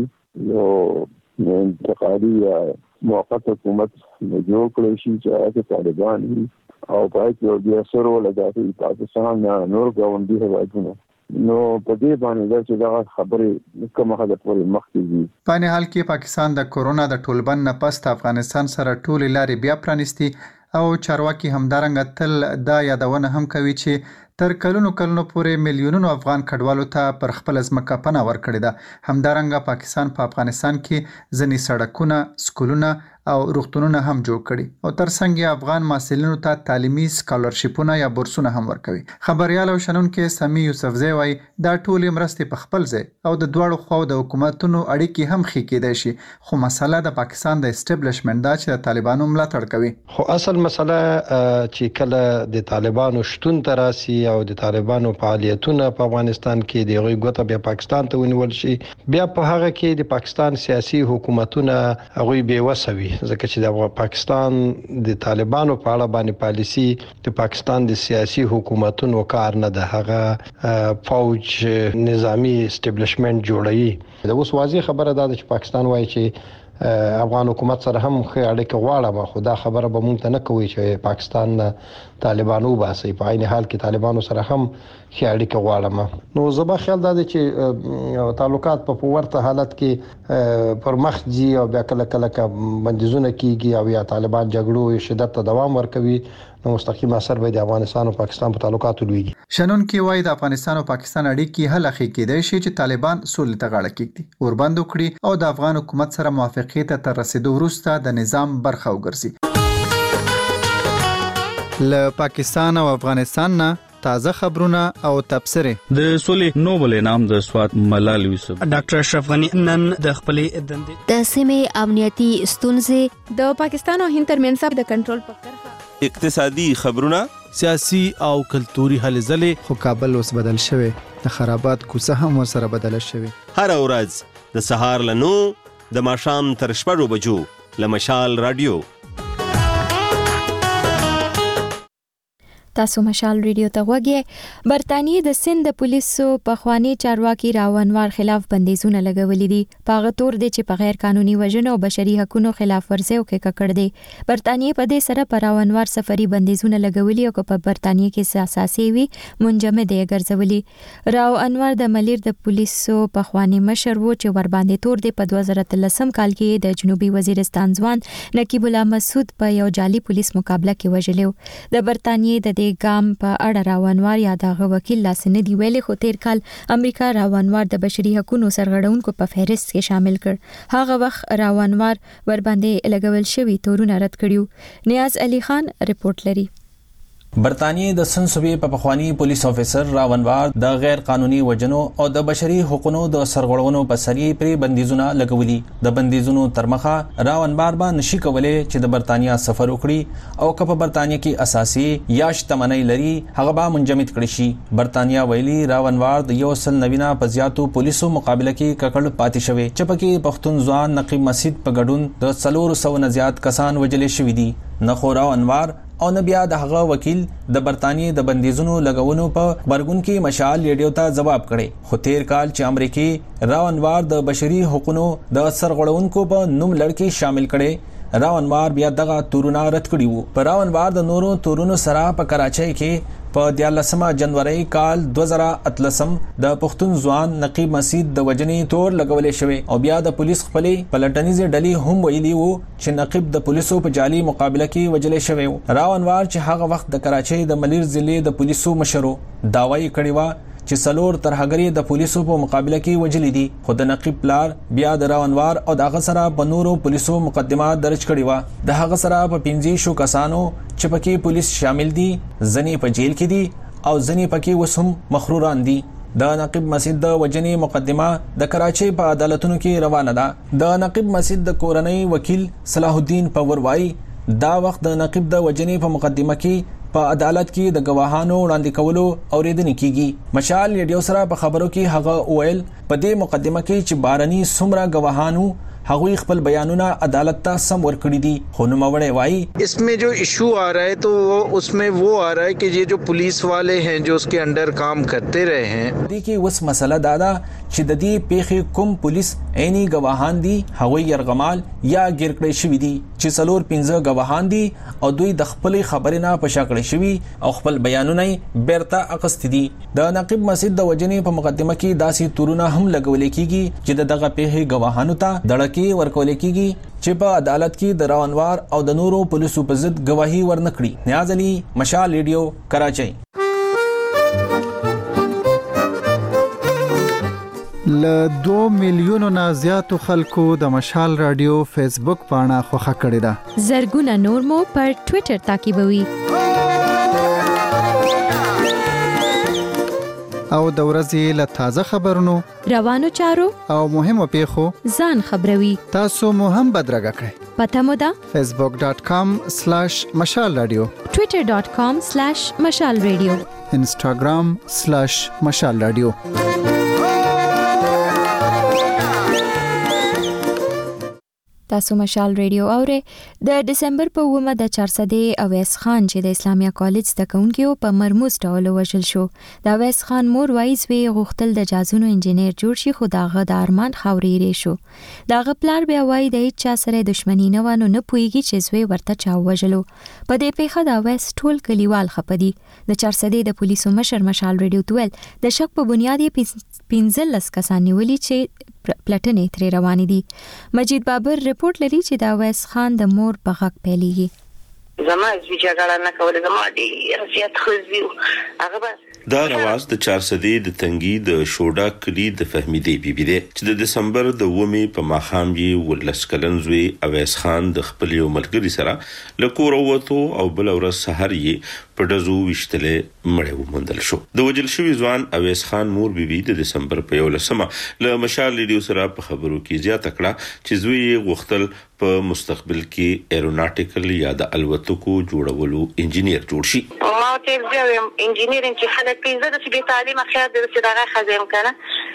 Speaker 9: یو انتقالي موقت حکومت جوړ کړی شي چې هغه طالبان او پای کې بیا سره ولګاتي پاکستان نور ګاونډي هیوادونه. نو په دې باندې چې دا خبرې کومه حد پورې مخکې دي.
Speaker 6: په نه حال کې پاکستان د کورونا د ټولبند نه پس افغانستان سره ټول لارې بیا پرانیستي او چارواکي همدارنګ تل دا یادونه هم کوي چې تر کلونو کلونو پورې میلیونونو افغان کډوالو ته پر خپل ځمکه پناه ورکړې ده. همدارنګ پاکستان په افغانستان کې ځینې سړکونه، سکولونه او روغتونونه هم جوړ کړي او ترڅنګ افغان محصلینو ته تعلیمي سکالرشیپونه یا بورسونه هم ورکوي. خبريال او شنونکو سمي یوسفزی وایي دا ټولې مرستې په خپل ځای او د دواړو خواو د حکومتونو اړیکې هم ښې کېدای شي، خو مسله د پاکستان د اسټابلیشمنت دا چې د طالبانو ملاتړ کوي.
Speaker 10: خو اصل مسله چې کله د طالبانو شتون تراسي او د طالبانو فعالیتونه په افغانستان کې د غوي ګوته بیا پاکستان ته ونیول شي، بیا په هغه کې د پاکستان سیاسي حکومتونه غوي بیوسوي ځکه چې د پاکستان د طالبانو په اړه باندې پالیسی د پاکستان د سیاسي حکومتونو کار نه ده، هغه فوج نظامی اسټابلیشمنت جوړوي. د اوس واضح خبره ده چې پاکستان وایي چې افغان حکومت سره هم ښه اړیکه غواړم، خو دا خبره به مونږ ته نه کوي چې پاکستان طالبانو باسي، په عین حال کې طالبانو سره هم ښه اړیکه غواړم. نو زما خیال دا دی چې تعلقات په ورته حالت کې پر مخ ځي او بیا کله کله بندیزونه کیږي او یا طالبان جګړو شدت ته دوام ورکوي، نو مستقیم اثر به د افغانستان او پاکستان په تعلقاتو لويږي.
Speaker 6: شنونکي وایي د افغانستان او پاکستان اړیکې هله خې کېدای شي چې طالبان سولې ته غاړه کېږدي، اوربند وکړي او د افغان حکومت سره موافقې ته تر رسیدو وروسته د نظام برخه وګرځي. له پاکستان او افغانستان نه تازه خبرونه او تبصره.
Speaker 12: د سولې نوبل انعام د سواد ملال یوسف
Speaker 7: ډاکټر اشرف غنی نن د خپلې دندې
Speaker 25: د سیمې امنیتي ستونزې
Speaker 26: د پاکستان او هند ترمنځ د کنټرول په کرښه،
Speaker 27: اقتصادي خبرونه،
Speaker 8: سیاسي او کلتوري هلې ځلې.
Speaker 6: خو کابل اوس بدل شوی، د خرابات کوڅه هم ورسره بدل شوی.
Speaker 27: هر ورځ د سهار له نو د ماښام تر شپږو بجو له مشال رادیو.
Speaker 1: تاسو مشال ریډیو ته غوږی. برتانیې د سند د پولیسو په خواني چارواکي راونوار خلاف بندیزونه لګولې دي. پاغه تور دي چې په غیر قانوني وژنو او بشري حقوقو خلاف ورزیو کې ککړ دي. برتانیې په دې سره پر راونوار سفري بندیزونه لګولې او په برتانیې کې اساسي وي منجمد یې ګرځولې. راو انوار د ملیر د پولیسو په خواني مشر وو چې ور باندې تور دي په دوه زره اتلسم کال کې د جنوبي وزیرستان ځوان نقیب الله مسعود په یو جعلي پولیس مقابله کې وژلو. د برتانیې د ګام په اړه راونوار یا دغه وکیل لاسنه دی ویلي، خو تیر کال امریکا راونوار د بشري حقوقو سرغړونکو په فهرست کې شامل کړ. هغه وخت راونوار ور باندې لګول شوی تورونه رد کړیو. نیاز علي خان رپورټ لري.
Speaker 24: برتانیې د سن صوبې په پخوانی پولیس افیسر راونوار د غیر قانوني وجنو او د بشري حقوقو د سرغړونو په سری پرې بندیزونه لګولي. د بندیزونو ترمخه راونوار به نشي کولای چې د برتانیا سفر وکړي او که په برتانیې کې اساسي یا شتمنۍ لري هغه به منجمد کړي شي. برتانیا ویلي راونوار د یو سل نوینا په زیاتو پولیسو مقابله کې ککړ پاتې شوی، چې پکې پښتون ځوان نقیب مسعود په ګډون د څلور سو نه زیات کسان وجل شوی دي. نه خو راونوار او نه بیا د هغه وکیل د برتانیې د بندیزونو لګونو په خبرګون کې مشال ریډیو ته جواب کړي. خو تیر کال چې امریکای راونوار د بشري حقوقو د سرغړونکو په نوم لړکې شامل کړي، راونوار بیا دغه تورونه رد کړي وو. پر راونوار د نورو تورونو سره په کراچۍ کې
Speaker 4: په دیارلسمه جنوري کال دوه زره اتلسم د پښتون ځوان نقیب مسعود د وجنې تور لګولې شوی او بیا د پولیس خپلې پلټنیزې ډلې هم ویلي وو چې نقیب د پولیسو په جعلي مقابله کې وجلې شوی و. راونوار چې هغه وخت د کراچۍ د ملیر ضلع د پولیسو مشرو داوی کړی و چې سلور ترهګری د پولیسو په مقابله کې وجلې دي، خو د نقیب پلار بیا د راونوار او د هغه سره په نورو پولیسو مقدمه درج کړې و. د هغه سره په پنځه شو کسانو چې پکې پولیس شامل دي ځنې په جیل کې دي او ځنې پکې وسم مخروران دي. د نقیب مسعود د وجنې مقدمه د کراچۍ په عدالتونو کې روانه ده. د نقیب مسعود د کورنۍ وکیل صلاح الدین پوروائی دا وخت د نقیب د وجنې په مقدمه کې په عدالت کې د گواهانو وړاندې کولو اوریدنې کیږي. مشال ریډیو سره په خبرو کې هغه ویل په دې مقدمه کې چې بارني سمرا گواهانو هغوی خپل بیانونه عدالت ته سم ورکړي دي، خو نوموړی وایي
Speaker 11: इसमें जो इशू आ रहा है तो वो उसमें वो आ रहा है कि ये जो पुलिस वाले हैं जो उसके अंडर काम करते रहे हैं
Speaker 4: دې کې اوس مسله دا ده چې د دې پیښې کوم پولیس عیني گواهان دي هغوی يرغمال یا ګیر کړی شوی دي چې څلور پنځه گواهان دي او دوی د خپل خبرې نه پشا کړی شوی او خپل بیانونه بیرته اقست دي. د نقیب مسعود د وجنې په مقدمه کې داسې تورونه هم لګول کیږي چې دغه پیښې گواهانو ته دړکې ورکول کیږي چې په عدالت کې د راونوار او د نورو پولیسو په ضد گواهی ورنکړي. نیاز علي، مشال ریډیو، کراچۍ.
Speaker 20: ل دو میلیونو نه زیاتو خلکو د مشال رادیو فیسبوک پاڼه خوښه کړې ده.
Speaker 1: زرګونه نور مو پر ټوئیټر تعقیبوي
Speaker 20: او د ورځې له تازه خبرونو،
Speaker 1: روانو چارو
Speaker 20: او مهمو پیښو
Speaker 1: ځان خبروي.
Speaker 20: تاسو مو هم بدرګه کړئ.
Speaker 1: پته مو ده
Speaker 20: facebook dot com slash mashal radio،
Speaker 1: twitter dot com slash mashal radio،
Speaker 20: instagram slash mashal radio.
Speaker 1: تاسو مشال ریډیو اورئ. د دسمبر په اوومه د چارسدې اویس خان چې د اسلامیا کالج د کونکو په مرموز ډول وژل شو. د اویس خان مور وایي وی غوښتل د جازونو انجینیر جوړ شي، خو داغه د ارمان خاورې ری شو. داغه پلار بیا وایي د هیڅ چا سره دښمنی نه ونه نه پويږي چې زوی ورته چا وژلو. په دې پیښه د اویس ټول کلیوال خپدي. د چارسدې د پولیسو مشر مشال ریډیو تویل د شک په بنیاد پنځه لس کسان نیولي چې پلټنې ترې روانې دي. مجید بابر رپورټ لري چې دا اویس خان د مور په غږ پیلېږي.
Speaker 13: زما زوی جګړه نه کوله، زما ډېر زیات ښه زوی هغه به
Speaker 14: دا رواز د چارسدې د تنګي د شوډا کلی د فهمیدې بیبي دی چې د دسمبر د اومې په ماښام یې ولس کلن زوی اویس خان د خپل یو ملګري سره له کوره ووتو او بل ورځ سحر یې په ډزو ویشتلې مړی وموندل شو. د وژل شوي ځوان اویس خان مور بیبي د دسمبر په یولسمه له مشال ریډیو سره په خبرو کې زیاته کړه چې زوی یې غوښتل په مستقبل کې ایروناټیکل یا د الوتکو جوړولو انجینیر جوړ شي.
Speaker 13: ما ته زه انجینیر چې خلک پیزه د سبي تعلیم خیال د صداقه خزم کنه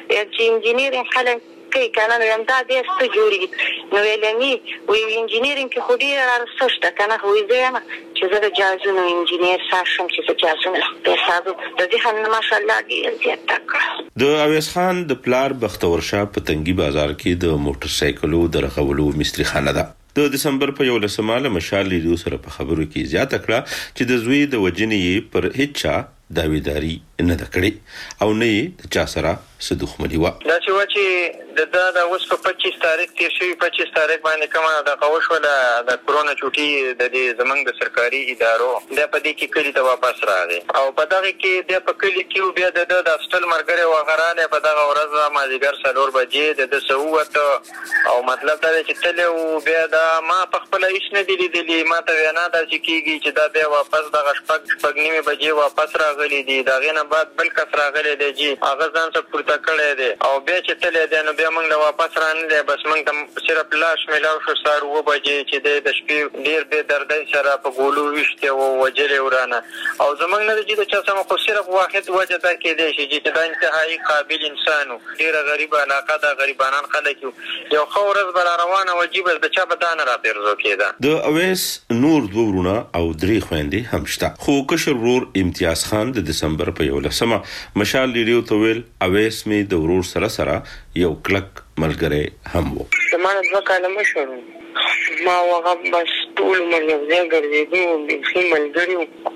Speaker 13: چې انجینیر خلک کې کنه نو هم دا دې ست جوړي نو ویلني وی انجینیرینګ کې خو دې راستشته کنه خو یې زما چې زه د جازونو انجینیر ساشم چې د جازونو په حساب د دې هم ماشاءالله دې زیات تک.
Speaker 14: د اویس خان د پلار بختور شاه په تنګي بازار کې د موټر سایکلو درغولو مستری خانه ده. د دسمبر په یولسمه له مشال ریډیو سره په خبرو کې زیاته کړه چې د زوی د وجنې پر هیڅ داویداری نه د کړي او نه د چا سره صدوخمنی و.
Speaker 15: دا چې و چې د دا د اوس په پچیس تاریخ تیر شوی پچیس تاریخ باندې کومه د قوش ولا د کورونا چوټي د دې زمنګ د سرکاري ادارو د په دې کې کلی ته واپس راغی او په دغه کې د په کلی کې بیا د د استل مرګره وغراله په دغه ورځ مازیګر سلور بجې د سووت او مطلب دا چې تل او بیا دا ما په خپل هیڅ نه دی لیدلی ما ته وینا دا چې کیږي چې دا بیا واپس دغه شپږ شپږ نیمه بجې واپس راغلی دی. دغه نه بعد بل کس راغلی دی چې هغه ځان څخه پورته کړی دی او بیا چې تل دی نو بیا موږ واپس رانه بس موږ صرف لاش ملاو شو سار و بجې چې د شپې ډیر به دردای سره په ګولو وشته او وجلې ورانه او زمنګ نه چې د چا سم خو صرف واحد وجه دا کې دی چې دا انتهایی قابل انسانو ډیر غریب علاقه دا غریبانان خلک یو خورز بل روانه وجيب د چا بدانه را پیرزو کېده.
Speaker 14: د اویس نور دوه ورونه او درې خويندې هم شته خو کشر ورور امتیاز خان د دسمبر په یولسمه مشال ریډیو ته ویل اویس می د ورور سره سره یو کلک ملګری هم وو.
Speaker 13: زمانه دوه کاله مشورو ما وغه بس ټول مې یو ځای ګرځېدو بيخي ملګری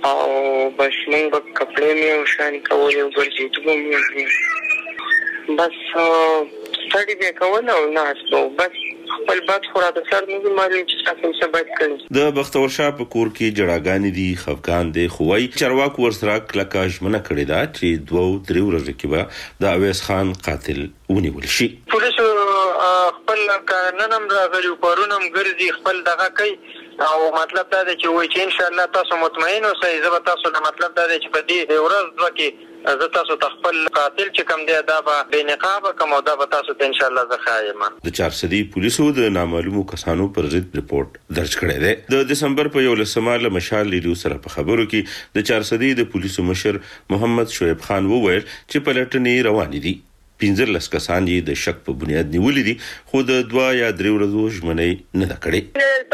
Speaker 2: او بس موږ به کپړې مې او شان کولې او ګرځېدو به مې بس سټډي به کول او ناس نو بس خپل بد خورا د سر نه معلوم چې تاسو څه باید کړئ.
Speaker 14: د بختور شاه په کور کې جړاګانې دي خفقان دي خوای چرواک ورسره کلکه ژمنه کړې ده چې دوه درې ورځې کې به د اویس خان قاتل ونیول شي.
Speaker 15: پولیس خپل قانونم راغلی پرونم ګرځي خپل دغه کوي او مطلب دا دی چې وایي چې ان شاء الله تاسو مطمئن اوسئ. زه به تاسو نه مطلب دا دی چې په دې ورځ دوه کې زه تاسو ته خپل قاتل چې کوم دی دا به بې نقابه کوم او دا به تاسو ته ان شاء الله زه ښایم.
Speaker 14: د چارسدي پولیسو د نامعلومو کسانو پر ضد رپورټ درج کړی دی. د دسمبر په یولسمه له مشال لیدو سره په خبرو کې د چارسدي د پولیسو مشر محمد شعیب خان وویل چې پلټنې روانې دي. پنځه لس کسان یې د شک په بنیاد نیولې دي خو د دوه یا درې ورځو ژمنې نه ده کړې.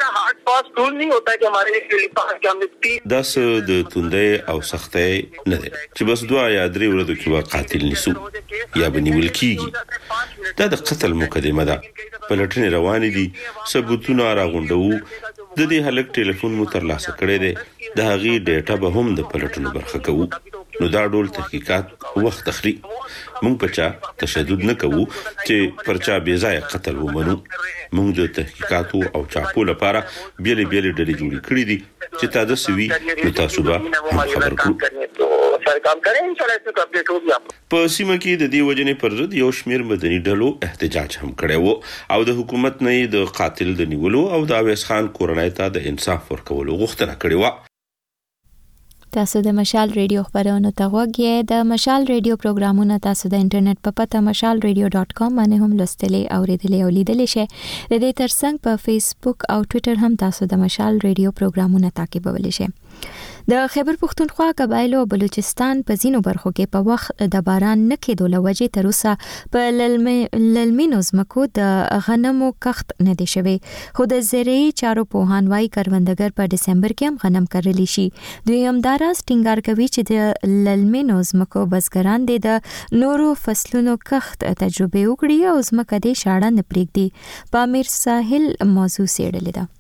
Speaker 14: داس د توندې او سختۍ نه ده چې بس دوه یا درې ورځو کې به قاتل نیسو یا به نیول کیږي. دا د قتل مقدمه ده. پلټنې روانې دي. ثبوتونه راغونډوو. د دې هلک ټلیفون مو ترلاسه کړی دی. د هغې ډیټا به هم د پلټنو برخه کوو. نو دا ډول تحقیقات وخت اخلي. مونږ په چا تشدد نه کوو چې پرچا بې ځایه قتل ومنو. مونږ د تحقیقاتو او چاپو لپاره بیلې بیلې ډلې جوړې کړې دي چې تاسو سوي نو تاسو به خبر کړو. په سیمه کې د دې وجنې پر ضد یو شمیر مدني ډلو احتجاج هم کړی وو او د حکومت نه د قاتل د نیولو او د اویس خان کورنۍ ته د انصاف ورکولو غوښتنه کړې وه.
Speaker 1: تاسو د مشال ریډیو خبرونه ته غوږی د مشال ریډیو پروګرامونه تاسو د انټرنیټ په پته مشال ریډیو ډاټ کام باندې هم لوستلی او ریډلی او لیدلی شئ. د دې ترڅنګ په فیسبوک او ټوئیټر هم تاسو د مشال ریډیو پروګرامونه تعقیبولی شئ. د خیبر پختونخوا قبایلو او بلوچستان په ځینو برخو کې په وخت د باران نه کېدو له وجې تر اوسه په للمینو ځمکو د غنمو کښت نه دی شوی خو د زرعي چارو پوهان وايي کروندګر په ډسمبر کې هم غنم کرلی شي. دوی همداراز ټینګار کوي چې د للمینو ځمکو بزګران د نورو فصلونو کښت تجربه وکړي او ځمکه دې شاړه نه پرېږدي. پامیر ساحل موضوع څېړلې ده.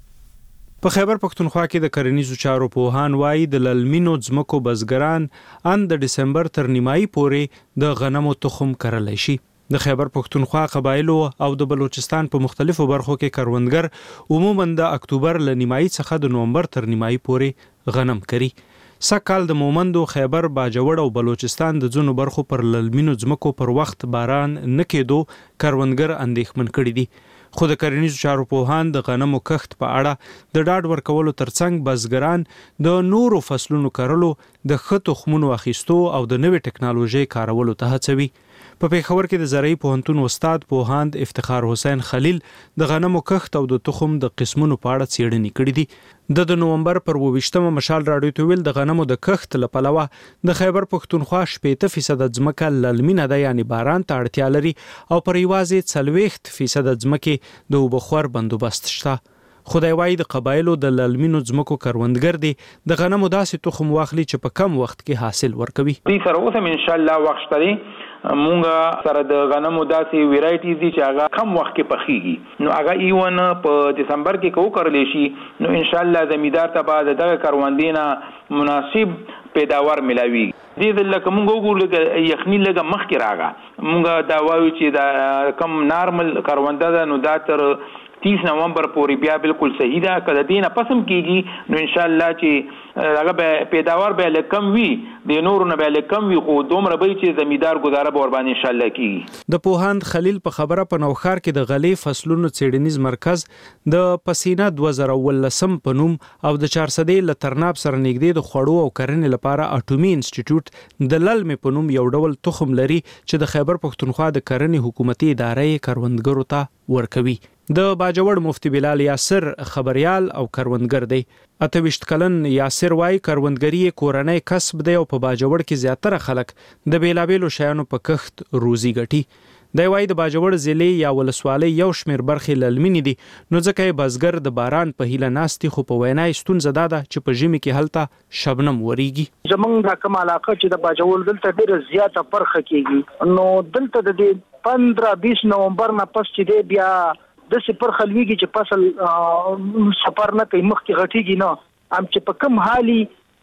Speaker 21: په خیبر پختونخوا کې د کرنیزو چارو پوهان وايي د للمینو ځمکو بزګران ان د دسمبر تر نیمایي پورې د غنمو تخم کرلی شي. د خیبر پختونخوا قبایلو او د بلوچستان په مختلفو برخو کې کروندګر عموماً د اکتوبر له نیمایي څخه د نومبر تر نیمایي پورې غنم کري. سکهال د مومندو خیبر باجوړ او بلوچستان د ځینو برخو پر للمینو ځمکو پر وخت باران نه کېدو کروندګر اندېښمن کړي دي. خو د کرنیزو چارو پوهان د غنمو کښت په اړه د ډاډ ورکولو ترڅنګ بزګران د نورو فصلونو کرلو د ښه تخمونو اخیستو او د نوې ټکنالوژۍ کارولو ته هڅوي. په پېښور کې د زرعي پوهنتون استاد پوهاند افتخار حسین خلیل د غنمو کښت او د تخم د قسمونو په اړه څېړنې کړې دي. د د نومبر پر اوویشتمه مشال راډیو ته ویل د غنمو د کښت له پلوه د خیبر پختونخوا شپېته فیصده ځمکه للمینه ده یعنې باران ته اړتیا لري او پر یوازې څلوېښت فیصده ځمکې د اوبخور بندوبست شته. خدای وایي د قبایلو د للمینو ځمکو کروندګر دي د غنمو داسې تخم واخلي چې په کم وخت کې حاصل ورکوي.
Speaker 16: دې سره اوس هم ان شاء الله وخت لري. مونږه سره د غنمو داسې ویرایټیز دي چې هغه کم وخت کې پخېږي. نو هغه ایون په دسمبر کې کو کړلی شي نو ان شاء الله زمیدار ته بعد دغه کروندې نه مناسب پیداوار ملاوي. دې لکه مونږ وګورو لکه یخني لګه مخکې راغله مونږه دا وایو چې دا کم نارمل کرونده ده نو دا تر تیس نومبر پورې بیا بالکل صحیح ده. کله دې نه پسم کېږي نو ان شاء الله چې هغه پیداوار به لکم وي د نورو نه به لکم وي خو دومره به چې زمیدار ګزاره به ور باندې ان شاء الله کېږي.
Speaker 21: د پوهاند خلیل په خبره په نوښار کې د غلې فصلونو څېړنیز مرکز د پسینه دوه زره اوولسم په نوم او د چارسدې له ترناب سره نږدې د خوړو او کرنې لپاره اټومي انسټیټیوټ د للمې په نوم یو ډول تخم لري چې د خیبر پختونخوا د کرنې حکومتي ادارې کروندګرو ته ورکوي. د باجوړ مفتی بلال یاسر خبريال او کروندګر دی. اته ویشت کلن یاسر وای کروندګری کورنۍ کسب دی او په باجوړ کې زیاتره خلک د بیلابېلو شیانو په کښت روزي ګټي. دی وای د باجوړ ضلع یا ولسوالۍ یو شمیر برخې للمینې دي نو ځکه بزګر د باران په هیله ناستي خو په وینا ستونزه ده چې په ژمي کې هلته شبنم وریږي.
Speaker 17: زمونږ د کوم علاقه چې د باجوړ دلته ډیره زیاته پرخه کیږي نو دلته د پندرہ بیس نومبر نه پس چې دی بیا د سپر خلویږي چې فصل سفر نه کوي مخ کې غټیږي نه ام چې په کم حالي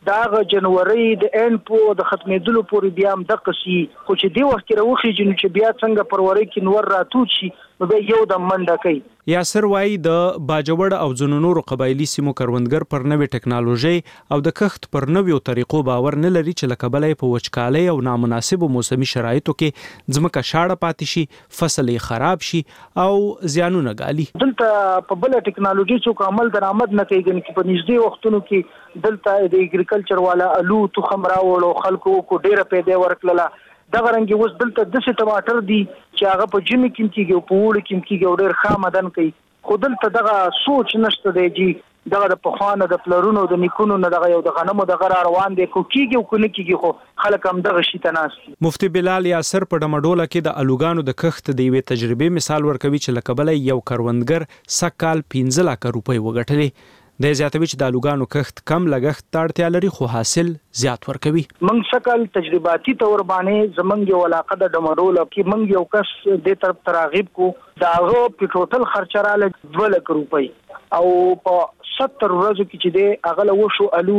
Speaker 17: دا جنوري د ان په د ختمېدلو پورې بیا هم دغه سي خو چې دی وخت کې راوخیږي نو چې بیا څنګه پروري کې نور راتوت شي نو به یو د منډه کوي.
Speaker 24: یاسر وایي د باجوړ او ځینو نورو قبایلی سیمو کروندګر پر نوې ټکنالوژي او د کښت پر نویو طریقو باور نه لري چې لکه بلې په وچکالۍ او نامناسبو موسمي شرایطو کې ځمکه شاړه پاتې شي، فصل یې خراب شي او زیانونه ګالي.
Speaker 17: دلته په بل ټکنالوژي څخه عمل درآمد نه کوي چې په نږدې وختونو کې دلته د اګریکلچر والا الو تخم راوړو خلکو کو ډیره پیدا ورکړه. دغه رنګ اوس دلته د څه ټماټر دي چې هغه په جمی کې کېږي او په وړ کې کېږي ډېر خامدن کوي. خو دلته دغه سوچ نشته دی چې دغه د پخوانه د پلرونو د نیکونو نه دغه یو د غنمو د غره روان دی کو کېږي او کو نه کېږي خو خلک هم دغه شي ته ناست.
Speaker 24: مفتي بلال یاسر په ډمډوله کې د الوګانو د کښت د یوې تجربې مثال ورکوي چې لکه بلې یو کروندګر سکهال پنځه لکه روپۍ وګټلې. د زیاتوي چې د الوګانو کښت کم لګښت ته اړتیا لري خو حاصل زیات ورکوي.
Speaker 17: موږ سکهال تجرباتي تور باندې زمونږ یو علاقه د ډمډوله کې موږ یو کس د طرف تراغیب کو دا هغه په ټوټل خرچ رااله دوه لک روپۍ او په ستر ورځو کې چې دی هغه له وشو الو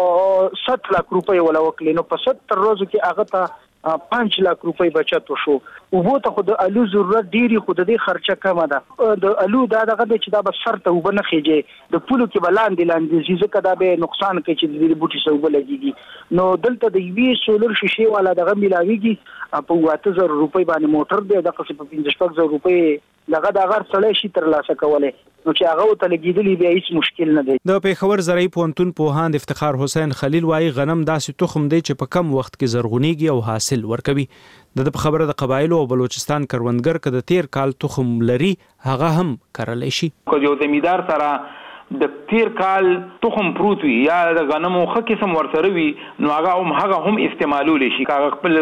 Speaker 17: په ست لک روپۍ ولا وکړي نو په ستر ورځو کې هغه ته پنځ لک روپۍ بچت وشو. وبو ته خو د الو ضرورت ډیری خو د دې خرچه کمه ده. د الو دا دغه چې دا به سر ته وبنه خېږي د پولو کې بلاندې لاندې ځکه دا به نقصان کوي چې د دې بوټي سره وبلګيږي. نو دلته د یوې سولر شیشې والا دغه ملاويږي په واته زر روپۍ باندې موټر دی دغه په پنځه شپږ زر روپۍ دغه د غر سړی شي تر لاسه کولای نو چې هغه ته لګیدلی بیا هیڅ مشکل نه دی.
Speaker 24: د پیښور زرعي پوهنتون پوهاند افتخار حسین خلیل وایي غنم داسې تخم دی چې په کم وخت کې زرغونیږي او حاصل ورکوي. د په خبره د قبایلو او بلوچستان کروندګر که د تیر کال تخم لري هغه هم کرلی شي.
Speaker 16: که یو زمیندار سره د تیر کال تخم پروت وي یا د غنمو ښه قسم ورسره وي نو هغه هم هغه هم استعمالولی شي. هغه خپل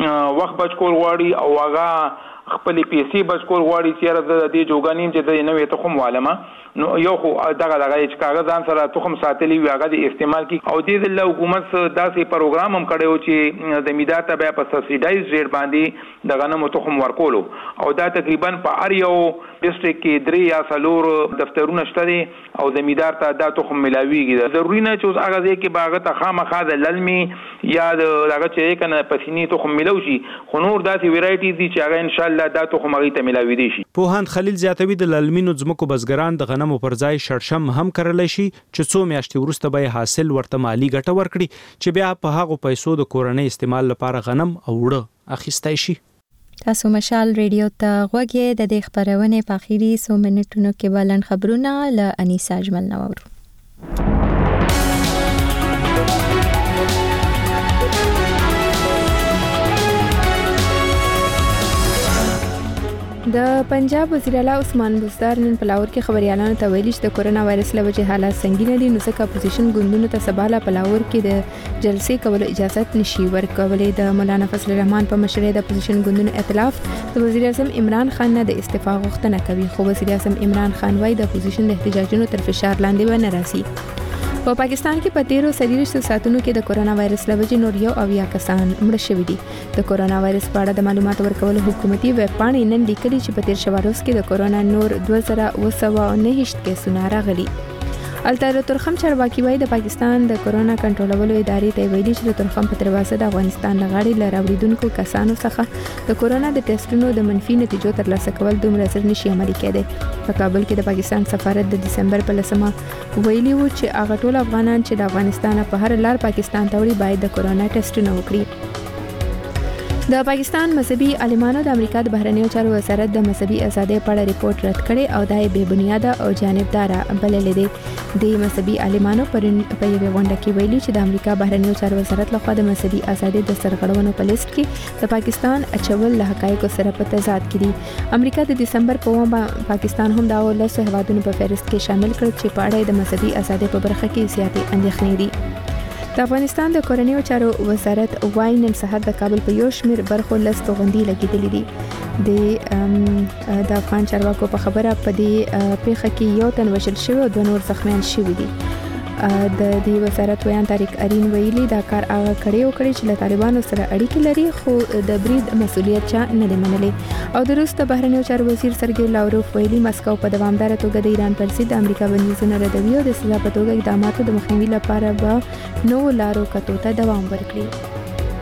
Speaker 16: وخت بچ کول غواړي او هغه خپل پیسې بچ کول غواړي چې د دې جوګانیم چې د نوې تخم والما نو یو خو دغه دغه چې کاغذ ځان سره تخم ساتلی وي هغه د استعمال کی او د حکومت داسې پروګرام هم کړی چې د میدان ته بیا په سبسایډایز ریټ باندې د غنمو تخم ورکولو او دا تقریبا په هر یو ډیسټریکټ کې درې یا څلور دفترونه شته او زمیندار ته دا تخم ملاویږي. ضروري نه چې اوس هغه ځای کې باغ ته خامخا د للمي یا د هغه چې کنه پسینی تخم ملو شي خو نور داسې ویرایټیز دي چې هغه ان شاء الله دا تخم هغه ته ملاوي دي شي.
Speaker 24: پوهاند خلیل زیاتوي د للمینو ځمکو بزګران د غنمو پر ځای شړشم هم کرلی شي چې څو میاشتې وروسته به حاصل ورته مالی ګټه ورکړي چې بیا په هغو پیسو د کورنۍ استعمال لپاره غنم او وړه اخیستی شي.
Speaker 1: تاسو مشال ریډیو ته غوږ یې. د دې خبرونې په اخري څو منټونو کې بلند خبرونه له انیسا اجمل نه واورو.
Speaker 26: د پنجاب وزیر اعلی عثمان بزدار نن په لاهور کې خبريالانو ته ویلي چې د کورونا وایرس له وجې حالات سنگینه دي نو ځکه اپوزیشن ګوندونو ته سبا له په لاهور کې د جلسې کولو اجازه نشي ورکولای. د مولانا فضل الرحمن په مشرۍ د اپوزیشن ګوندونو ائتلاف د وزیر اعظم عمران خان نه د استعفا غوښتنه کوي خو وزیر اعظم عمران خان وايي د اپوزیشن د احتجاجونو تر فشار لاندې ونه راسي. په پاکستان کې په تیرو څلوېښتو ساعتونو کې د کورونا وایرس له وجې نور یو اویا کسان مړه شوي دي. د کورونا وایرس په اړه د معلوماتو ورکولو حکومتي ویب پاڼې نن لیکلي چې په تیر شوه ورځ کې د کورونا نور دوه زره اوه سوه نهه کیسونه راغلي. الته ترخم چارواکي وایي د پاکستان د کورونا کنټرولولو ادارې ته ویلي چې د ترخم په دروازه د افغانستان له غاړې له راوړېدونکو کسانو څخه د کورونا د ټیسټونو د منفي نتیجو ترلاسه کول دومره ژر نشي عملي کېدی. په کابل کې د پاکستان سفارت د دسمبر په لسمه ویلي و چې هغه ټول افغانان چې د افغانستان په هر لار پاکستان ته وړي باید د کورونا ټیسټونه وکړي. د پاکستان مذهبي عالمانو د امریکا د بهرنیو چارو وزارت د مذهبي ازادۍ په اړه ریپورت رد کړی او دا یې بې بنیاده او جانبداره بللی دی. د مذهبي عالمانو په یوې غونډه کې ویلي چې د امریکا بهرنیو چارو وزارت لخوا د مذهبي ازادۍ د سرغړونو په لیست کې د پاکستان اچول له حقایقو سره په تضاد کې دي. امریکا د دسمبر په اوومه پاکستان هم د لسو هیوادونو په فهرست کې شامل کړ چې په اړه د مذهبي ازادۍ په برخه کې زیاتې اندېښنې دي. د افغانستان د کورنیو چارو وزارت وايي نن سهار د کابل په یو شمېر برخو لس توغندي لګېدلې دي. د د افغان چارواکو په خبره په دې پیښه کې یو تن وژل شوی او دوه نور زخمیان شوي دي. د دې وزارت ویان طارق ارین ویلي دا کار هغه کړي او کړي چې له طالبانو سره اړیکې لري خو د برید مسولیت چا نه دی منلی. او د روس د بهرنیو چارو وزیر سرګی لاوروف ویلي مسکو په دوامدار توګه د ایران پر ضد امریکا بندیزونه ردوي او د سزا په توګه اقداماتو د مخنیوي لپاره به نو لارو کتو ته دوام ورکړي.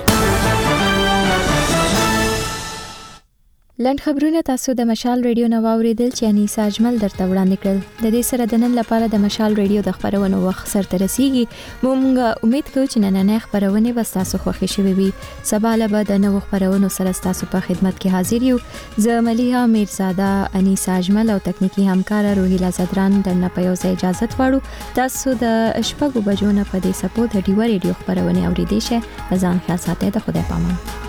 Speaker 26: لند خبرونه تاسو د مشال ریډیو نو اوریدل چې انیسا اجمل درته وړاندې کړل. د دې سره د نن لپاره د مشال ریډیو د خبرونو وخت سره رسیدي. مونږ امید کوو چې نن خبرونه به تاسو خوښ شي وي. سبا له به د نو خبرونو سره تاسو په خدمت کې حاضر یو. زه ملیحه میرزاده، انیسا اجمل او تکنیکی همکار روحیلا زدران د نه په یوځای اجازه غواړو. تاسو د شپږو بجو نه په دې سپو د ډیو ریډیو خبرونه اوریدئ. شه ځان خیال ساتئ. د خدای پامان.